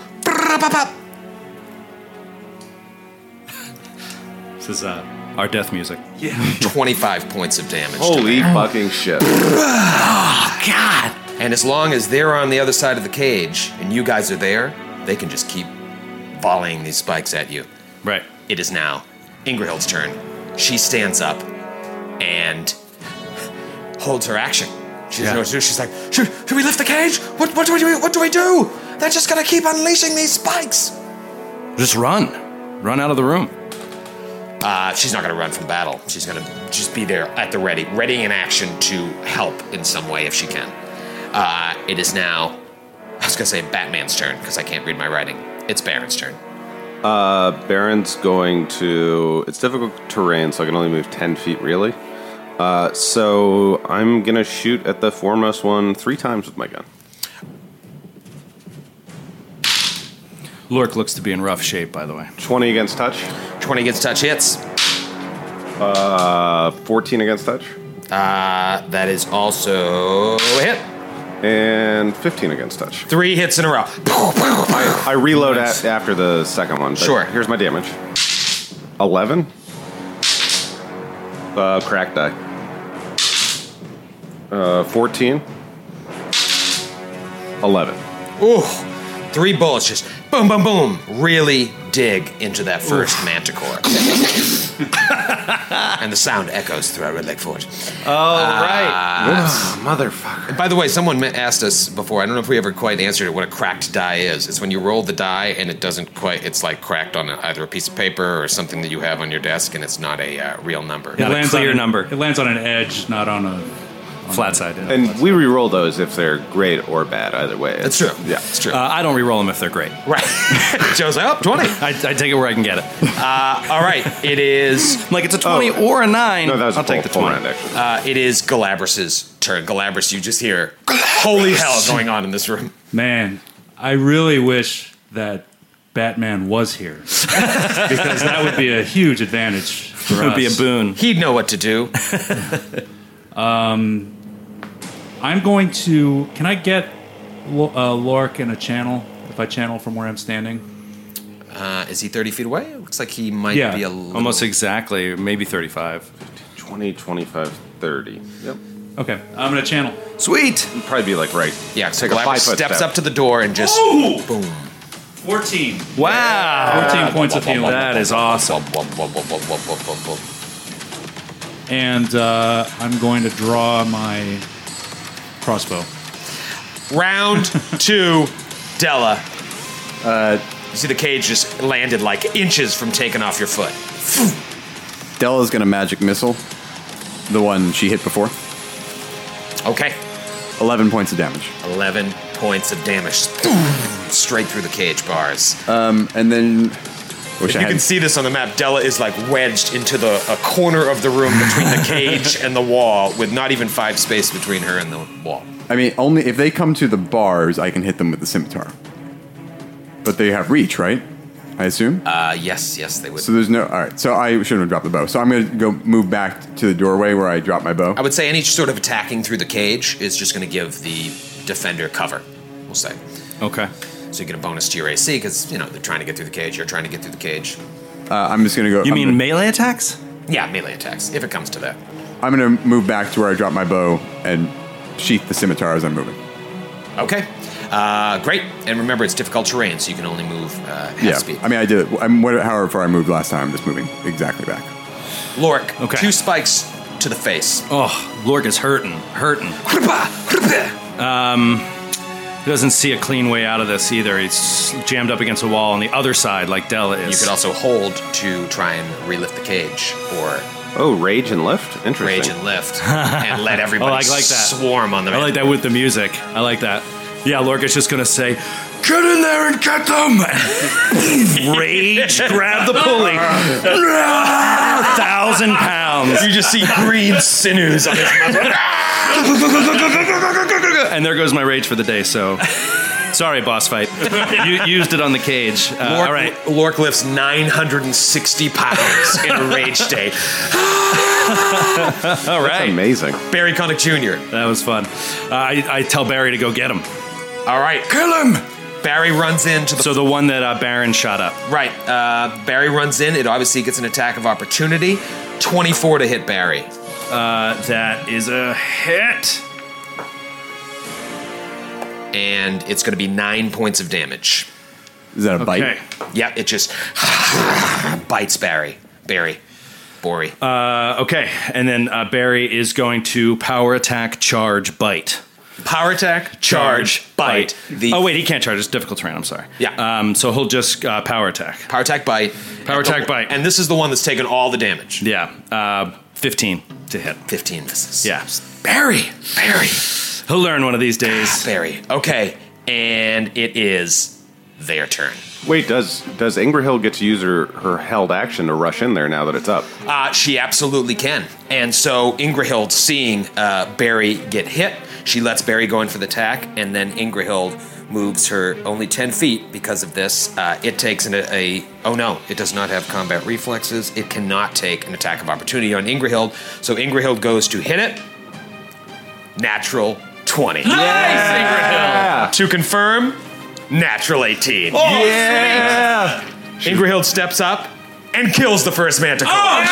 This is our death music. 25 points of damage. to Holy Baron. fucking shit! God. And as long as they're on the other side of the cage and you guys are there, they can just keep volleying these spikes at you. Right. It is now Ingrahild's turn. She stands up and holds her action. She doesn't know what to do. She's like, should we lift the cage? What do we do? They're just gonna keep unleashing these spikes. Just run. Run out of the room. She's not gonna run from battle. She's gonna just be there at the ready in action to help in some way if she can. It is now, I was gonna say Batman's turn because I can't read my writing. It's Baron's turn. Baron's going to. It's difficult terrain, so I can only move 10 feet, really. So I'm going to shoot at the foremost one 3 times with my gun. Lork looks to be in rough shape, by the way. 20 against touch. 20 against touch hits. 14 against touch. That is also a hit. And 15 against touch. 3 hits in a row. I reload after the second one. But Sure. Here's my damage. 11. Crack die. 14. 11. Ooh, 3 bullets just boom, boom, boom. Really dig into that first manticore. And the sound echoes throughout Red Lake Forge. Motherfucker. By the way, someone asked us before, I don't know if we ever quite answered it, what a cracked die is. It's when you roll the die and it doesn't quite, it's like cracked on either a piece of paper or something that you have on your desk and it's not a real number. Not a clear number. It lands on an edge, not on a Flat side. Yeah. And we re-roll those if they're great or bad, either way. That's true. Yeah. It's true. I don't re-roll them if they're great. Right. Joe's like, oh, 20. I take it where I can get it. All right. It is Like it's a 20 or a 9. No, that was I'll a take the full 20. round, actually. it is Galabras' turn. Galabras, you just hear holy hell going on in this room. Man, I really wish that Batman was here because that would be a huge advantage for us. It would be a boon. He'd know what to do. I'm going to. Can I get Lork in a channel if I channel from where I'm standing? Is he 30 feet away? It looks like he might Yeah. be a little... Almost exactly, maybe 35. 20, 25, 30. Yep. Okay, I'm gonna channel. Sweet. It'd probably be like right. Yeah, so Take a Galabras 5-foot steps step. up to the door and just... Ooh! Boom. 14. Wow. 14 points of healing. That is awesome. And I'm going to draw my crossbow. Round 2, Della. You see the cage just landed like inches from taking off your foot. Della's gonna magic missile. The one she hit before. Okay. 11 points of damage. 11 points of damage. Straight through the cage bars. And then... If you can see this on the map, Della is like wedged into a corner of the room between the cage and the wall with not even 5 space between her and the wall. I mean, only if they come to the bars, I can hit them with the scimitar. But they have reach, right? I assume? Yes, they would. So there's no... All right, so I shouldn't have dropped the bow. So I'm going to go move back to the doorway where I dropped my bow. I would say any sort of attacking through the cage is just going to give the defender cover, we'll say. Okay. So you get a bonus to your AC because, they're trying to get through the cage. You're trying to get through the cage. I'm just going to go... You I'm mean gonna, melee attacks? Yeah, melee attacks, if it comes to that. I'm going to move back to where I dropped my bow and sheath the scimitar as I'm moving. Okay. Great. And remember, it's difficult terrain, so you can only move half speed. I mean, I did it. However far I moved last time, I'm just moving exactly back. Lork, Okay. 2 spikes to the face. Oh, Lork is hurting. He doesn't see a clean way out of this either. He's jammed up against a wall on the other side like Della is. You could also hold to try and relift the cage, or Oh, rage and lift? Interesting. rage and lift, and let everybody I like that. swarm on the I like that with the music. I like that. Yeah, Lork is just going to say, get in there and get them! Rage, grab the pulley. 1,000 pounds. You just see green sinews on his muscle. And there goes my rage for the day, so... Sorry, boss fight. You used it on the cage. All right. Lork lifts 960 pounds in a rage state. All right. Amazing. Barry Connick Jr. That was fun. I tell Barry to go get him. All right. Kill him! Barry runs into the... So the one that Baron shot up. Right. Barry runs in. It obviously gets an attack of opportunity. 24 to hit Barry. That is a hit. And it's going to be 9 points of damage. Is that a bite? Okay. Yeah, it just bites Barry. Bori. Okay, and then Barry is going to power attack, charge, bite. Power attack, charge, bite. Oh, wait, he can't charge. It's difficult terrain. I'm sorry. Yeah. So he'll just power attack. Power attack, bite. Power attack, bite. And this is the one that's taken all the damage. Yeah. 15 to hit. 15 misses. Yeah. Barry. He'll learn one of these days. Barry. Okay. And it is their turn. Wait, does Ingrahill get to use her held action to rush in there now that it's up? She absolutely can. And so Ingrahild, seeing Barry get hit, she lets Barry go in for the attack, and then Ingrahild moves her only 10 feet because of this. It takes oh no, it does not have combat reflexes. It cannot take an attack of opportunity on Ingrahild. So Ingrahild goes to hit it. Natural 20. Nice, Ingrahild! To confirm, natural 18. Oh, yeah! Ingrahild steps up and kills the first manticore.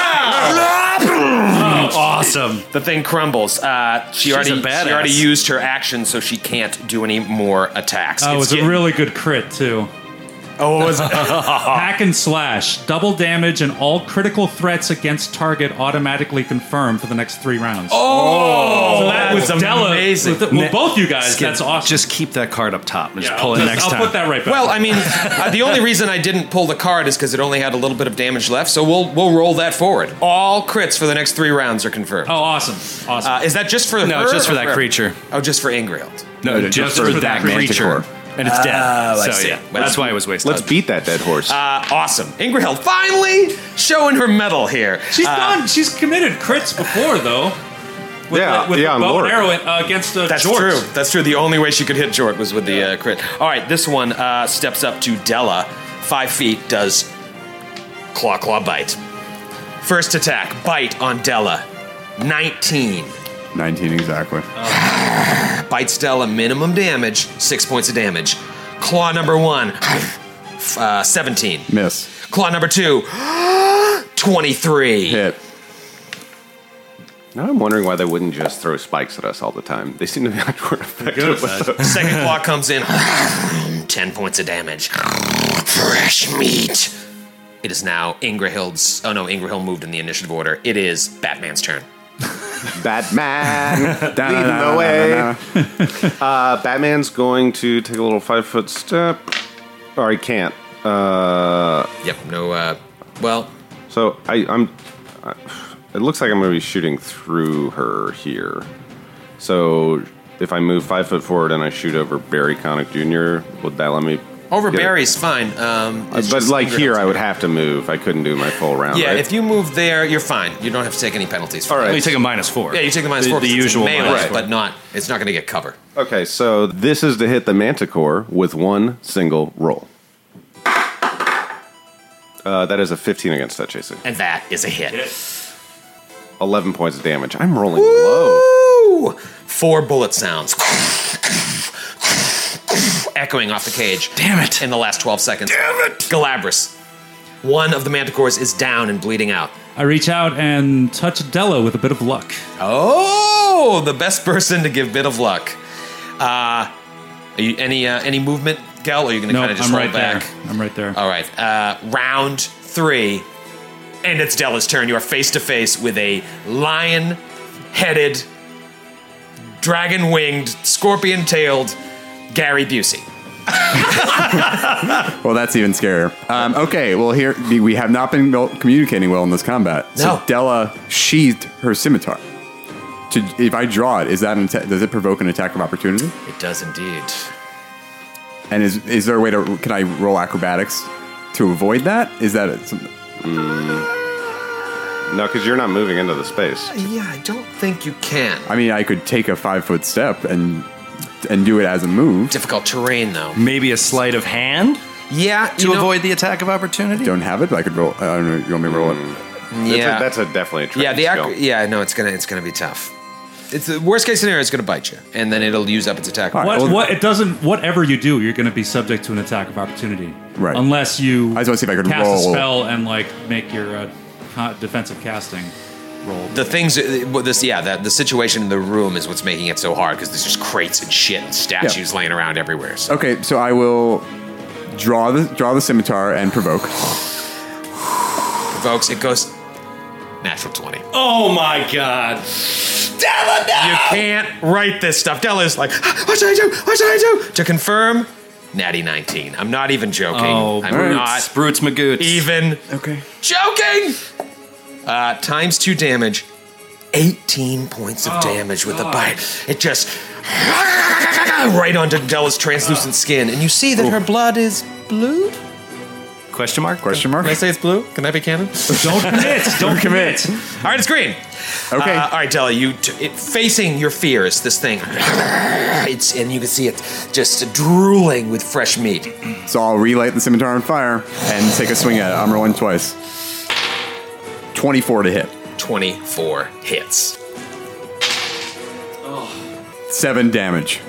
Awesome. The thing crumbles. She already a badass. used her action, so she can't do any more attacks. Oh, it was a really good crit, too. Oh, it was Hack and slash. Double damage and all critical threats against target automatically confirmed for the next 3 rounds. Oh, so that was Della. amazing. Both you guys, that's awesome. Just keep that card up top and just pull it next time. I'll put that right back. Well, I mean, the only reason I didn't pull the card is because it only had a little bit of damage left, so we'll roll that forward. All crits for the next 3 rounds are confirmed. Oh, awesome. Is that just for her? No, just for or that creature. Oh, just for Ingrild. No, just for that creature. And it's dead. I So, see. yeah, that's why it was wasted. Let's beat that dead horse. Awesome. Ingrild finally showing her mettle here. She's done. She's committed crits before, though. With on the bow Lord. and arrow against That's Jort. true. That's true. The only way she could hit Jort was with the crit. All right, this one steps up to Della. 5 feet, does claw bite. First attack, bite on Della. 19. 19 exactly. Bite Stella, minimum damage, 6 points of damage. Claw number 1, 17. Miss. Claw number 2, 23. Hit. Now I'm wondering why they wouldn't just throw spikes at us all the time. They seem to be much more effective with those. Second claw comes in, 10 points of damage. Fresh meat. It is now Ingrahild's. Oh no, Ingrihild moved in the initiative order. It is Batman's turn. Batman, leading the way. Batman's going to take a little 5-foot step. Or he can't. Yep. No. Well. So I'm. It looks like I'm going to be shooting through her here. So if I move 5 foot forward and I shoot over Barry Connick Jr., would that let me? Over get it? Barry's fine. But like here, I would have to move. I couldn't do my full round. Yeah, right? if you move there, you're fine. You don't have to take any penalties for All it. right. Well, you take a -4. Yeah, you take the -4. The because it's usual melee, -4. but not. It's not going to get cover. Okay, so this is to hit the Manticore with one single roll. That is a 15 against touch AC. And that is a hit. 11 points of damage. I'm rolling low. Woo! 4 bullet sounds. Echoing off the cage. Damn it. In the last 12 seconds. Damn it! Galabras. One of the Manticores is down and bleeding out. I reach out and touch Della with a bit of luck. Oh, the best person to give bit of luck. Are you any movement, Gel, or are you going to kind of just I'm roll right back? there. I'm right there. All right. Round 3, and it's Della's turn. You are face to face with a lion-headed, dragon-winged, scorpion-tailed Gary Busey. Well, that's even scarier. Okay, well, here we have not been communicating well in this combat. No. So Della sheathed her scimitar. If I draw it, is that does it provoke an attack of opportunity? It does indeed. And is there a way to? Can I roll acrobatics to avoid that? Is that something? No, because you're not moving into the space. Yeah, I don't think you can. I mean, I could take a 5-foot step and do it as a move. Difficult terrain, though. Maybe a sleight of hand Yeah, to avoid the attack of opportunity. Don't have it, but I could roll. I don't know. You want me to roll it? Yeah, That's definitely a trick. yeah. No, it's gonna be tough. It's the worst case scenario. It's gonna bite you, and then it'll use up its attack. All right. Whatever you do, you're going to be subject to an attack of opportunity. Right. Unless you I just want to see if I could cast roll. a spell and make your defensive casting roll. The things, the situation in the room is what's making it so hard because there's just crates and shit and statues laying around everywhere. So. Okay, so I will draw the scimitar and provoke. Provokes. It goes natural 20. Oh my god. Della, no! You can't write this stuff. Della's like, what should I do? What should I do? To confirm, natty 19. I'm not even joking. Oh, I'm not Sproots Magoots. even joking. Times 2 damage. 18 points of damage with a bite. It just right onto Della's translucent skin, and you see that her blood is blue. Question mark? Question mark? Can I say it's blue? Can that be canon? Don't commit. Don't commit. All right, it's green. Okay. All right, Della, facing your fears, this thing, and you can see it just drooling with fresh meat. So I'll relight the scimitar on fire and take a swing at it. I'm rolling twice. 24 to hit. 24 hits. 7 damage.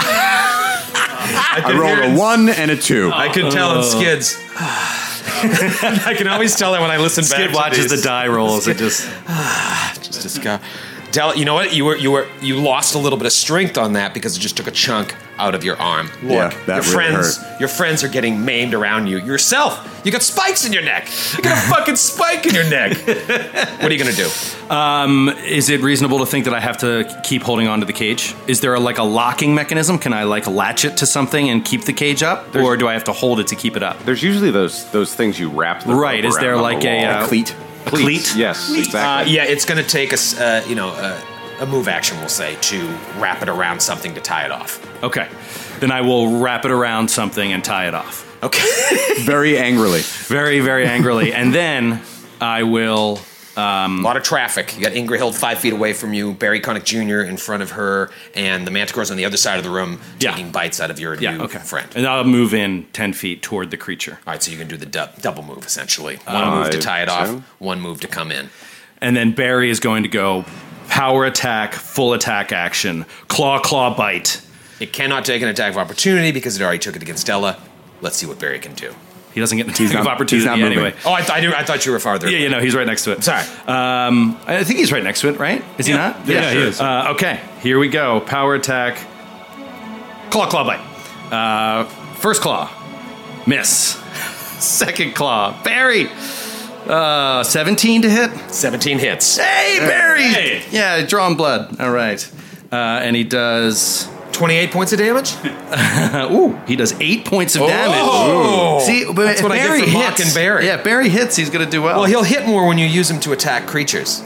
I rolled a 1 and a 2. I could tell in Skids. I can always tell that when I listen back. Skid watches the die rolls and just go. Della, you know what? You lost a little bit of strength on that because it just took a chunk out of your arm. Look, Yeah, that your really friends, hurt. your friends are getting maimed around you. Yourself, you got spikes in your neck. You got a fucking spike in your neck. What are you gonna do? Is it reasonable to think that I have to keep holding on to the cage? Is there a locking mechanism? Can I latch it to something and keep the cage up, or do I have to hold it to keep it up? There's usually those things you wrap the Right, rope is there around on like the a, wall. A cleat. A cleat? Yes, exactly. Yeah, it's gonna take us, a move action, we'll say, to wrap it around something to tie it off. Okay, then I will wrap it around something and tie it off. Okay. Very angrily. Very, very angrily, and then I will. A lot of traffic. You got Ingrahild 5 feet away from you, Barry Connick Jr. in front of her, and the Manticores on the other side of the room taking bites out of your new friend. And I'll move in 10 feet toward the creature. All right, so you can do the double move, essentially. One move to tie it off, 10. one move to come in. And then Barry is going to go power attack, full attack action, claw, bite. It cannot take an attack of opportunity because it already took it against Della. Let's see what Barry can do. He doesn't get an attack of opportunity he's not moving. anyway. Oh, I thought you were farther. Yeah, he's right next to it. Sorry. I think he's right next to it, right? Is he not? Yeah, he is. Okay, here we go. Power attack. Claw, bite. First claw. Miss. Second claw. Barry. 17 to hit. 17 hits. Hey, Barry! Yeah, drawing blood. All right. And he does... 28 points of damage? He does 8 points of damage. Oh! See, but That's if what I get Barry for hits, mocking Barry. Yeah, if Barry hits, he's going to do well. Well, he'll hit more when you use him to attack creatures.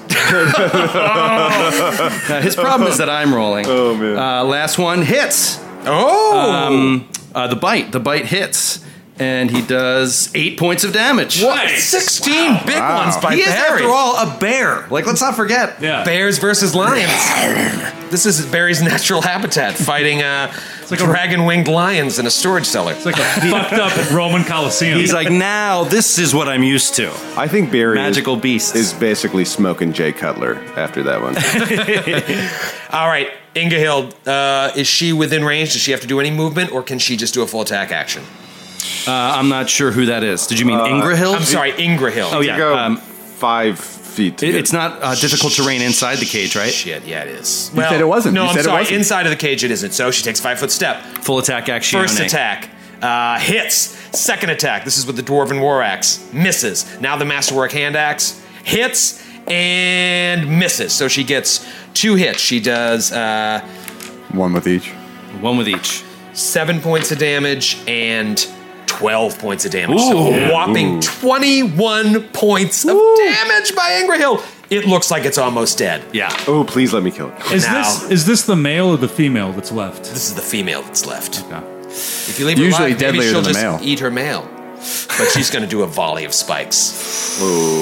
His problem is that I'm rolling. Oh, man. Last one hits. Oh! The bite hits. And he does 8 points of damage. What? 16 big ones by He is, Barry. after all, a bear. Like, let's not forget. Yeah. Bears versus lions. This is Barry's natural habitat, fighting dragon-winged lions in a storage cellar. It's like a fucked up Roman Coliseum. He's like, now this is what I'm used to. I think Barry Magical beasts. is basically smoking Jay Cutler after that one. All right, Ingehild, is she within range? Does she have to do any movement, or can she just do a full attack action? I'm not sure who that is. Did you mean Ingrahild? I'm sorry, Ingehild. Oh, yeah. Go 5 feet. to get- It's not difficult terrain inside the cage, right? Shit, yeah, it is. You said it wasn't. No, You I'm said it sorry. wasn't. Inside of the cage, it isn't. So she takes a 5-foot step. Full attack action. First attack hits. Second attack. This is with the Dwarven War Axe. Misses. Now the Masterwork Hand Axe hits and misses. So she gets 2 hits. She does One with each. One with each. 7 points of damage and 12 points of damage. So a whopping 21 points of damage by Ingrahild. It looks like it's almost dead. Yeah. Oh, please let me kill it. Is this the male or the female that's left? This is the female that's left. Okay. If you leave her Usually alive, maybe deadlier she'll than just the male. eat her male. But she's going to do a volley of spikes.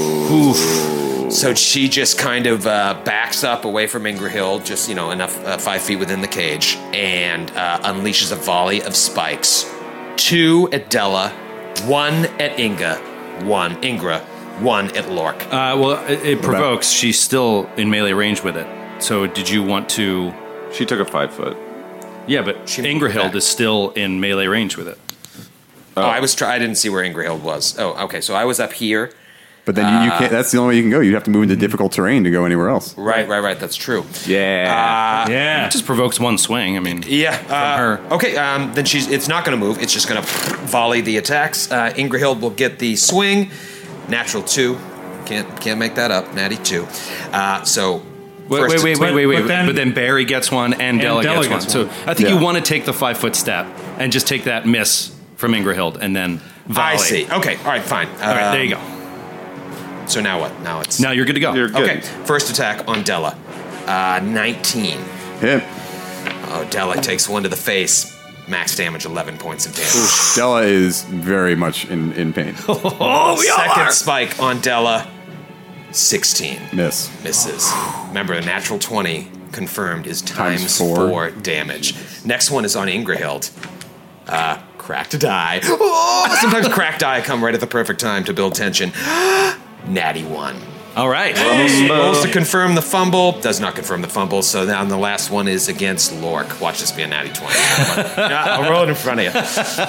So she just kind of backs up away from Ingrahild, just, enough 5 feet within the cage, and unleashes a volley of spikes. 2 at Della, 1 at Ingra, 1 at Lork. It provokes. She's still in melee range with it. So did you want to... She took a 5 foot. Yeah, but Ingrahild is still in melee range with it. I didn't see where Ingrahild was. Oh, okay, so I was up here. But then you can't. That's the only way you can go. You'd have to move into difficult terrain to go anywhere else. Right, that's true. Yeah. It just provokes one swing. I mean, her. Okay, then it's not going to move. It's just going to volley the attacks. Ingrahild will get the swing. Natural 2. Can't make that up. Natty 2. So wait. But then Barry gets one and Della gets one. one. So I think you want to take the 5-foot step and just take that miss from Ingrahild and then volley. I see. Okay, all right, fine. All right, there you go. So now what? Now you're good to go. You're good. Okay, first attack on Della. 19. Hit. Oh, Della takes one to the face. Max damage, 11 points of damage. Stella is very much in pain. Second spike on Della. 16. Miss. Misses. Remember, a natural 20 confirmed is times Times 4 damage. Next one is on Ingrahild. Cracked die. Oh, sometimes cracked die come right at the perfect time to build tension. Natty 1. All right. Rolls to confirm the fumble. Does not confirm the fumble. So now the last one is against Lork. Watch this be a natty 20. I'll roll it in front of you.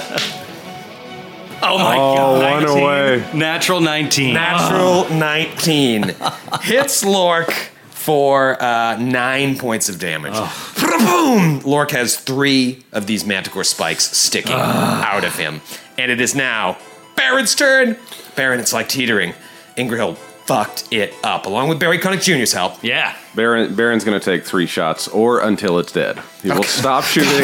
Oh my God. 1 away. Natural 19. Natural 19. Hits Lork for 9 points of damage. Boom! Lork has 3 of these manticore spikes sticking out of him. And it is now Baron's turn. Baron, it's like teetering. Ingrahild fucked it up, along with Barry Connick Jr.'s help. Yeah. Baron's going to take 3 shots, or until it's dead. He will stop shooting.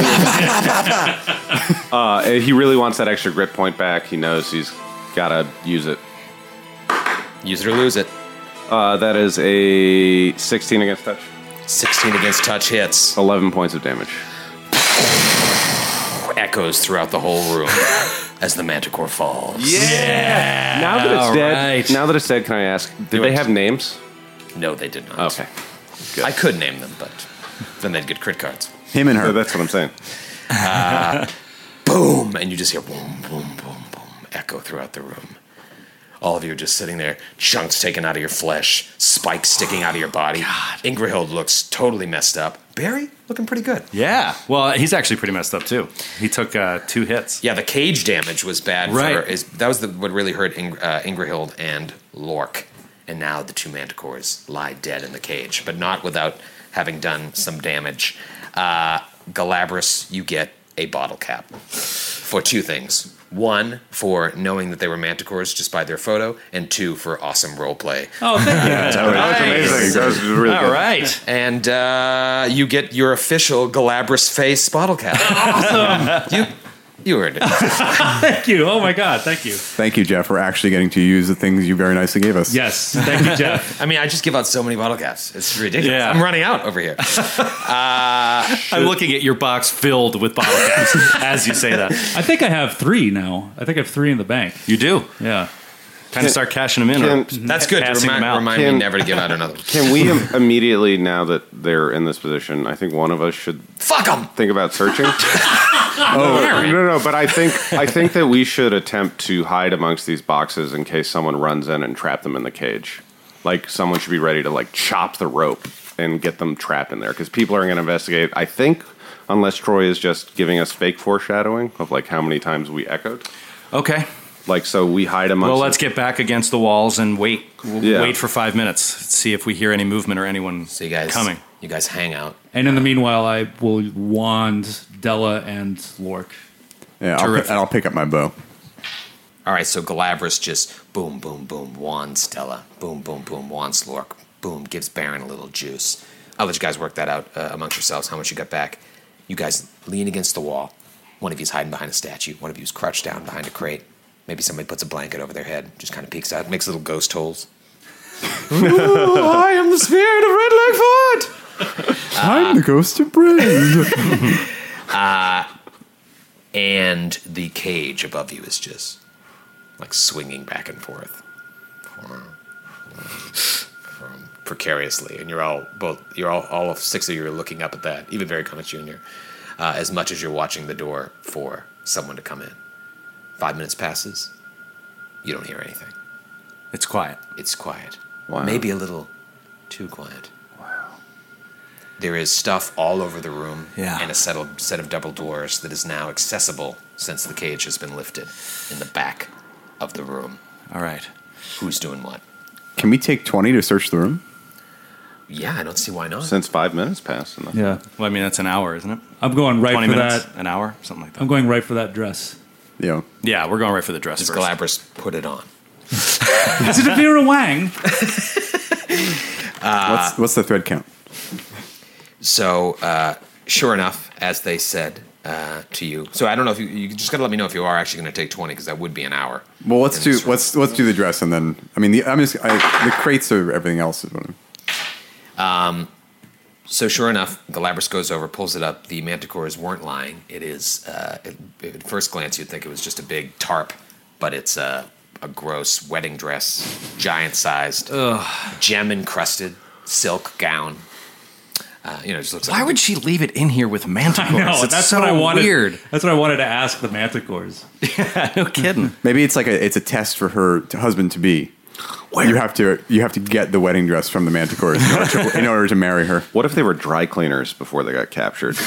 He really wants that extra grit point back. He knows he's got to use it. Use it or lose it. That is a 16 against touch. 16 against touch hits. 11 points of damage. Echoes throughout the whole room as the manticore falls. Now that it's dead, can I ask, did they have names? No, they did not. Okay. I could name them, but then they'd get crit cards. Him and her. That's what I'm saying. Boom! And you just hear boom, boom, boom, boom, echo throughout the room. All of you are just sitting there, chunks taken out of your flesh, spikes sticking out of your body. Ingrihild looks totally messed up. Barry looking pretty good. Yeah. Well, he's actually pretty messed up too. He took 2 hits. Yeah, the cage damage was bad. Right. That was what really hurt Ingrihild and Lork. And now the 2 manticores lie dead in the cage, but not without having done some damage. Galabras, you get a bottle cap for 2 things. 1, for knowing that they were manticores just by their photo, and 2, for awesome roleplay. Oh, thank you. That was amazing. That was really All good. right. And you get your official Galabras face bottle cap. Awesome. You earned it. Thank you. Oh, my God. Thank you. Thank you, Jeff, for actually getting to use the things you very nicely gave us. Yes. Thank you, Jeff. I mean, I just give out so many bottle caps. It's ridiculous. Yeah. I'm running out over here. I'm looking at your box filled with bottle caps as you say that. I think I have 3 now. I think I have 3 in the bank. You do. Yeah. Time to start cashing them in. or That's good. passing them out. Remind me never to give out another one. Can we immediately, now that they're in this position, I think one of us should Fuck them! think about searching? No. But I think that we should attempt to hide amongst these boxes in case someone runs in and trap them in the cage. Like someone should be ready to like chop the rope and get them trapped in there because people are going to investigate. I think unless Troy is just giving us fake foreshadowing of like how many times we echoed. Okay. Like so we hide amongst. Well, let's get back against the walls and wait. We'll Yeah. wait for 5 minutes. See if we hear any movement or anyone So you guys coming. You guys hang out. And in the meanwhile, I will wand Della and Lork. Yeah, I'll pick up my bow. All right, so Galabras just boom, boom, boom, wands Stella. Boom, boom, boom, wands Lork. Boom, gives Baron a little juice. I'll let you guys work that out amongst yourselves, how much you got back. You guys lean against the wall. One of you's hiding behind a statue. One of you's crouched down behind a crate. Maybe somebody puts a blanket over their head, just kind of peeks out, makes little ghost holes. Ooh, I am the spirit of Red Leg Ford! I'm the ghost of Brave. And the cage above you is just like swinging back and forth precariously, and all of 6 of you are looking up at that, even Barry Cummings Jr., as much as you're watching the door for someone to come in. 5 minutes passes, you don't hear anything. It's quiet. It's quiet. Wow. Maybe a little too quiet. Wow. There is stuff all over the room and a set of double doors that is now accessible since the cage has been lifted in the back of the room. All right. Who's doing what? Can we take 20 to search the room? Yeah, I don't see why not. Since 5 minutes passed. And Yeah. Well, I mean, that's an hour, isn't it? I'm going right 20 for minutes? that. An hour? Something like that. I'm going right for that dress. Yeah. Yeah, we're going right for the dress Does first. Galabras put it on? Is it a Vera Wang? What's the thread count? So, sure enough, as they said to you. So I don't know if you just got to let me know if you are actually going to take 20, because that would be an hour. Well, let's do the dress and then the crates or everything else is what So sure enough, Galabras goes over, pulls it up. The manticores weren't lying. It is, at first glance, you'd think it was just a big tarp, but it's a gross wedding dress, giant-sized, gem-encrusted silk gown. It just looks like Why would she leave it in here with manticores? No, It's that's so what I wanted. weird. That's what I wanted to ask the manticores. No kidding. Maybe it's like it's a test for her husband to be. You have to get the wedding dress from the manticores in order to marry her. what if they were dry cleaners before they got captured?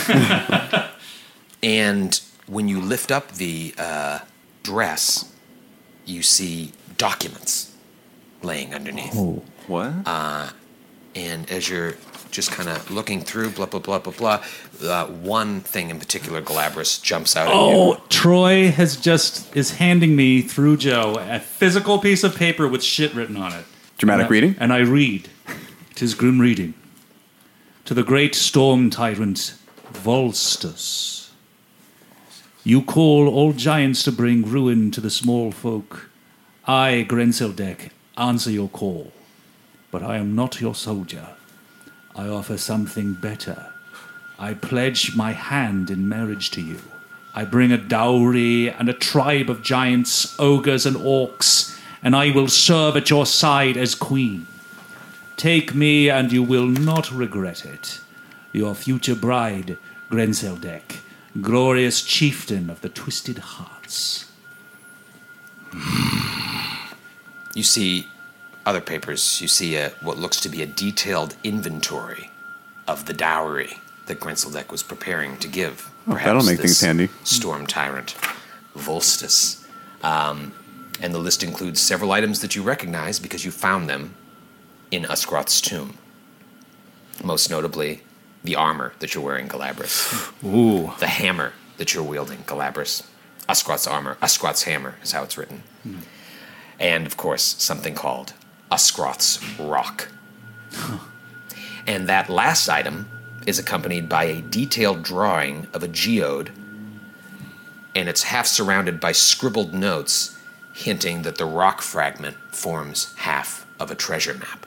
And when you lift up the dress, you see documents laying underneath. What? And as you're just kind of looking through, blah, blah, blah, blah, blah, one thing in particular, Galabras, jumps out at you. Oh, Troy is handing me through Joe a physical piece of paper with shit written on it. Dramatic reading? And I read. 'Tis grim reading. To the great storm tyrant, Volstus. You call all giants to bring ruin to the small folk. I, Grenseldek, answer your call. But I am not your soldier. I offer something better. I pledge my hand in marriage to you. I bring a dowry and a tribe of giants, ogres, and orcs, and I will serve at your side as queen. Take me, and you will not regret it. Your future bride, Grenseldek, glorious chieftain of the Twisted Hearts. You see other papers. You see what looks to be a detailed inventory of the dowry that Grenseldek was preparing to give. That'll make things handy. Storm Tyrant, Volstis. And the list includes several items that you recognize because you found them in Uskroth's tomb. Most notably, the armor that you're wearing, Galabras. Ooh. The hammer that you're wielding, Galabras. Uskroth's armor, Uskroth's hammer is how it's written. And, of course, something called Uskroth's rock. And that last item is accompanied by a detailed drawing of a geode, and it's half surrounded by scribbled notes hinting that the rock fragment forms half of a treasure map.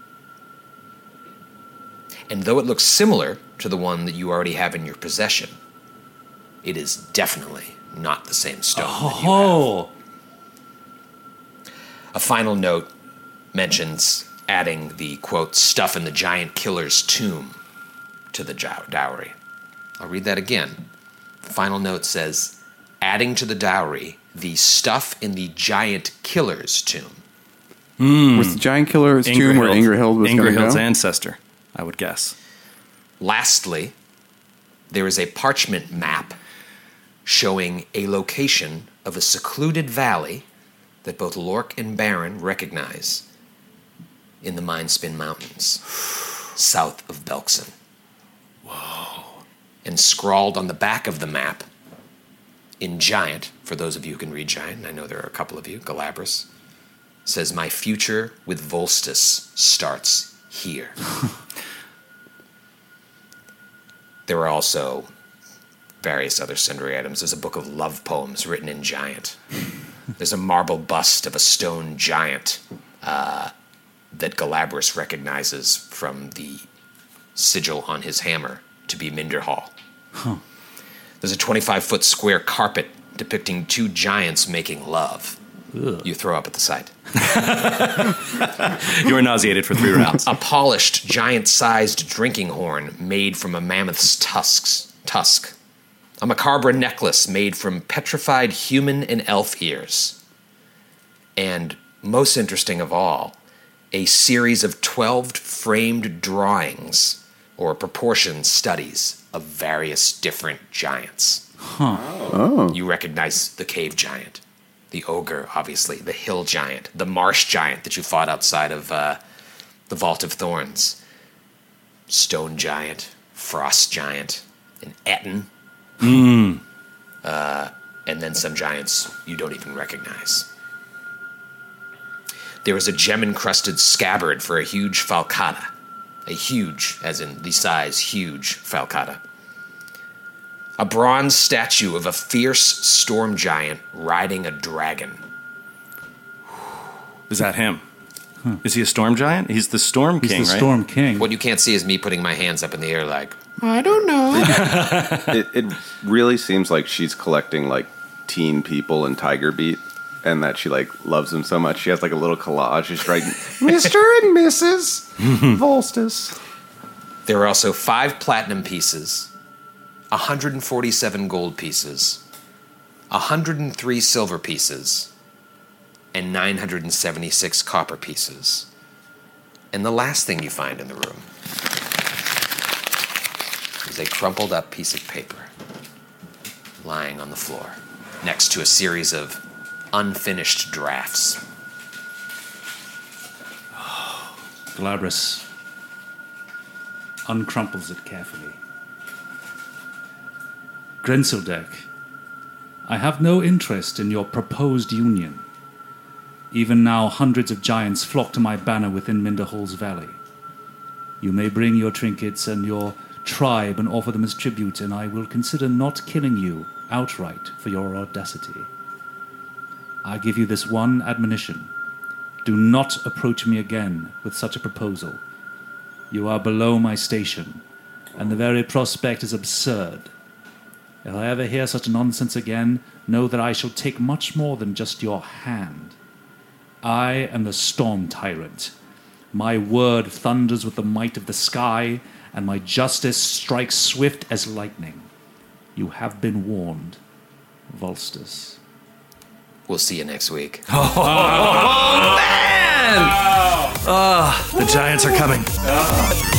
And though it looks similar to the one that you already have in your possession, it is definitely not the same stone that you have. A final note mentions adding the, quote, stuff in the giant killer's tomb to the dowry. I'll read that again. The final note says, adding to the dowry the stuff in the giant killer's tomb. Was the giant killer's tomb where Ingrahild was going to go? Ingrahild's ancestor, I would guess. Lastly, there is a parchment map showing a location of a secluded valley that both Lork and Baron recognize in the Mindspin Mountains, south of Belkson. Whoa. And scrawled on the back of the map in giant, for those of you who can read giant, and I know there are a couple of you, Galabras, says, my future with Volstis starts here. There are also various other sundry items. There's a book of love poems written in giant. There's a marble bust of a stone giant that Galabras recognizes from the sigil on his hammer to be Minderhall. There's a 25-foot square carpet depicting two giants making love. Ugh. You throw up at the sight. You were nauseated for 3 rounds. A polished, giant-sized drinking horn made from a mammoth's tusk. A macabre necklace made from petrified human and elf ears. And, most interesting of all, a series of 12 framed drawings or proportion studies of various different giants. You recognize the cave giant, the ogre, obviously, the hill giant, the marsh giant that you fought outside of the Vault of Thorns, stone giant, frost giant, an Etten, and then some giants you don't even recognize. There is a gem-encrusted scabbard for a huge falcata. A huge, as in the size, huge falcata. A bronze statue of a fierce storm giant riding a dragon. Is that him? Is he a storm giant? He's the storm king, right? He's the storm king. What you can't see is me putting my hands up in the air like, I don't know. It really seems like she's collecting like teen people in Tiger Beat, and that she like loves them so much. She has like a little collage. She's writing Mr. and Mrs. Volstis. There are also 5 platinum pieces, 147 gold pieces, 103 silver pieces, and 976 copper pieces. And the last thing you find in the room is a crumpled up piece of paper lying on the floor next to a series of unfinished drafts. Galabras uncrumples it carefully. Grenseldek, I have no interest in your proposed union. Even now, hundreds of giants flock to my banner within Minderhall's valley. You may bring your trinkets and your tribe and offer them as tribute, and I will consider not killing you outright for your audacity. I give you this one admonition. Do not approach me again with such a proposal. You are below my station, and the very prospect is absurd. If I ever hear such nonsense again, know that I shall take much more than just your hand. I am the Storm Tyrant. My word thunders with the might of the sky, and my justice strikes swift as lightning. You have been warned, Volstis. We'll see you next week. Oh, man! The Giants are coming.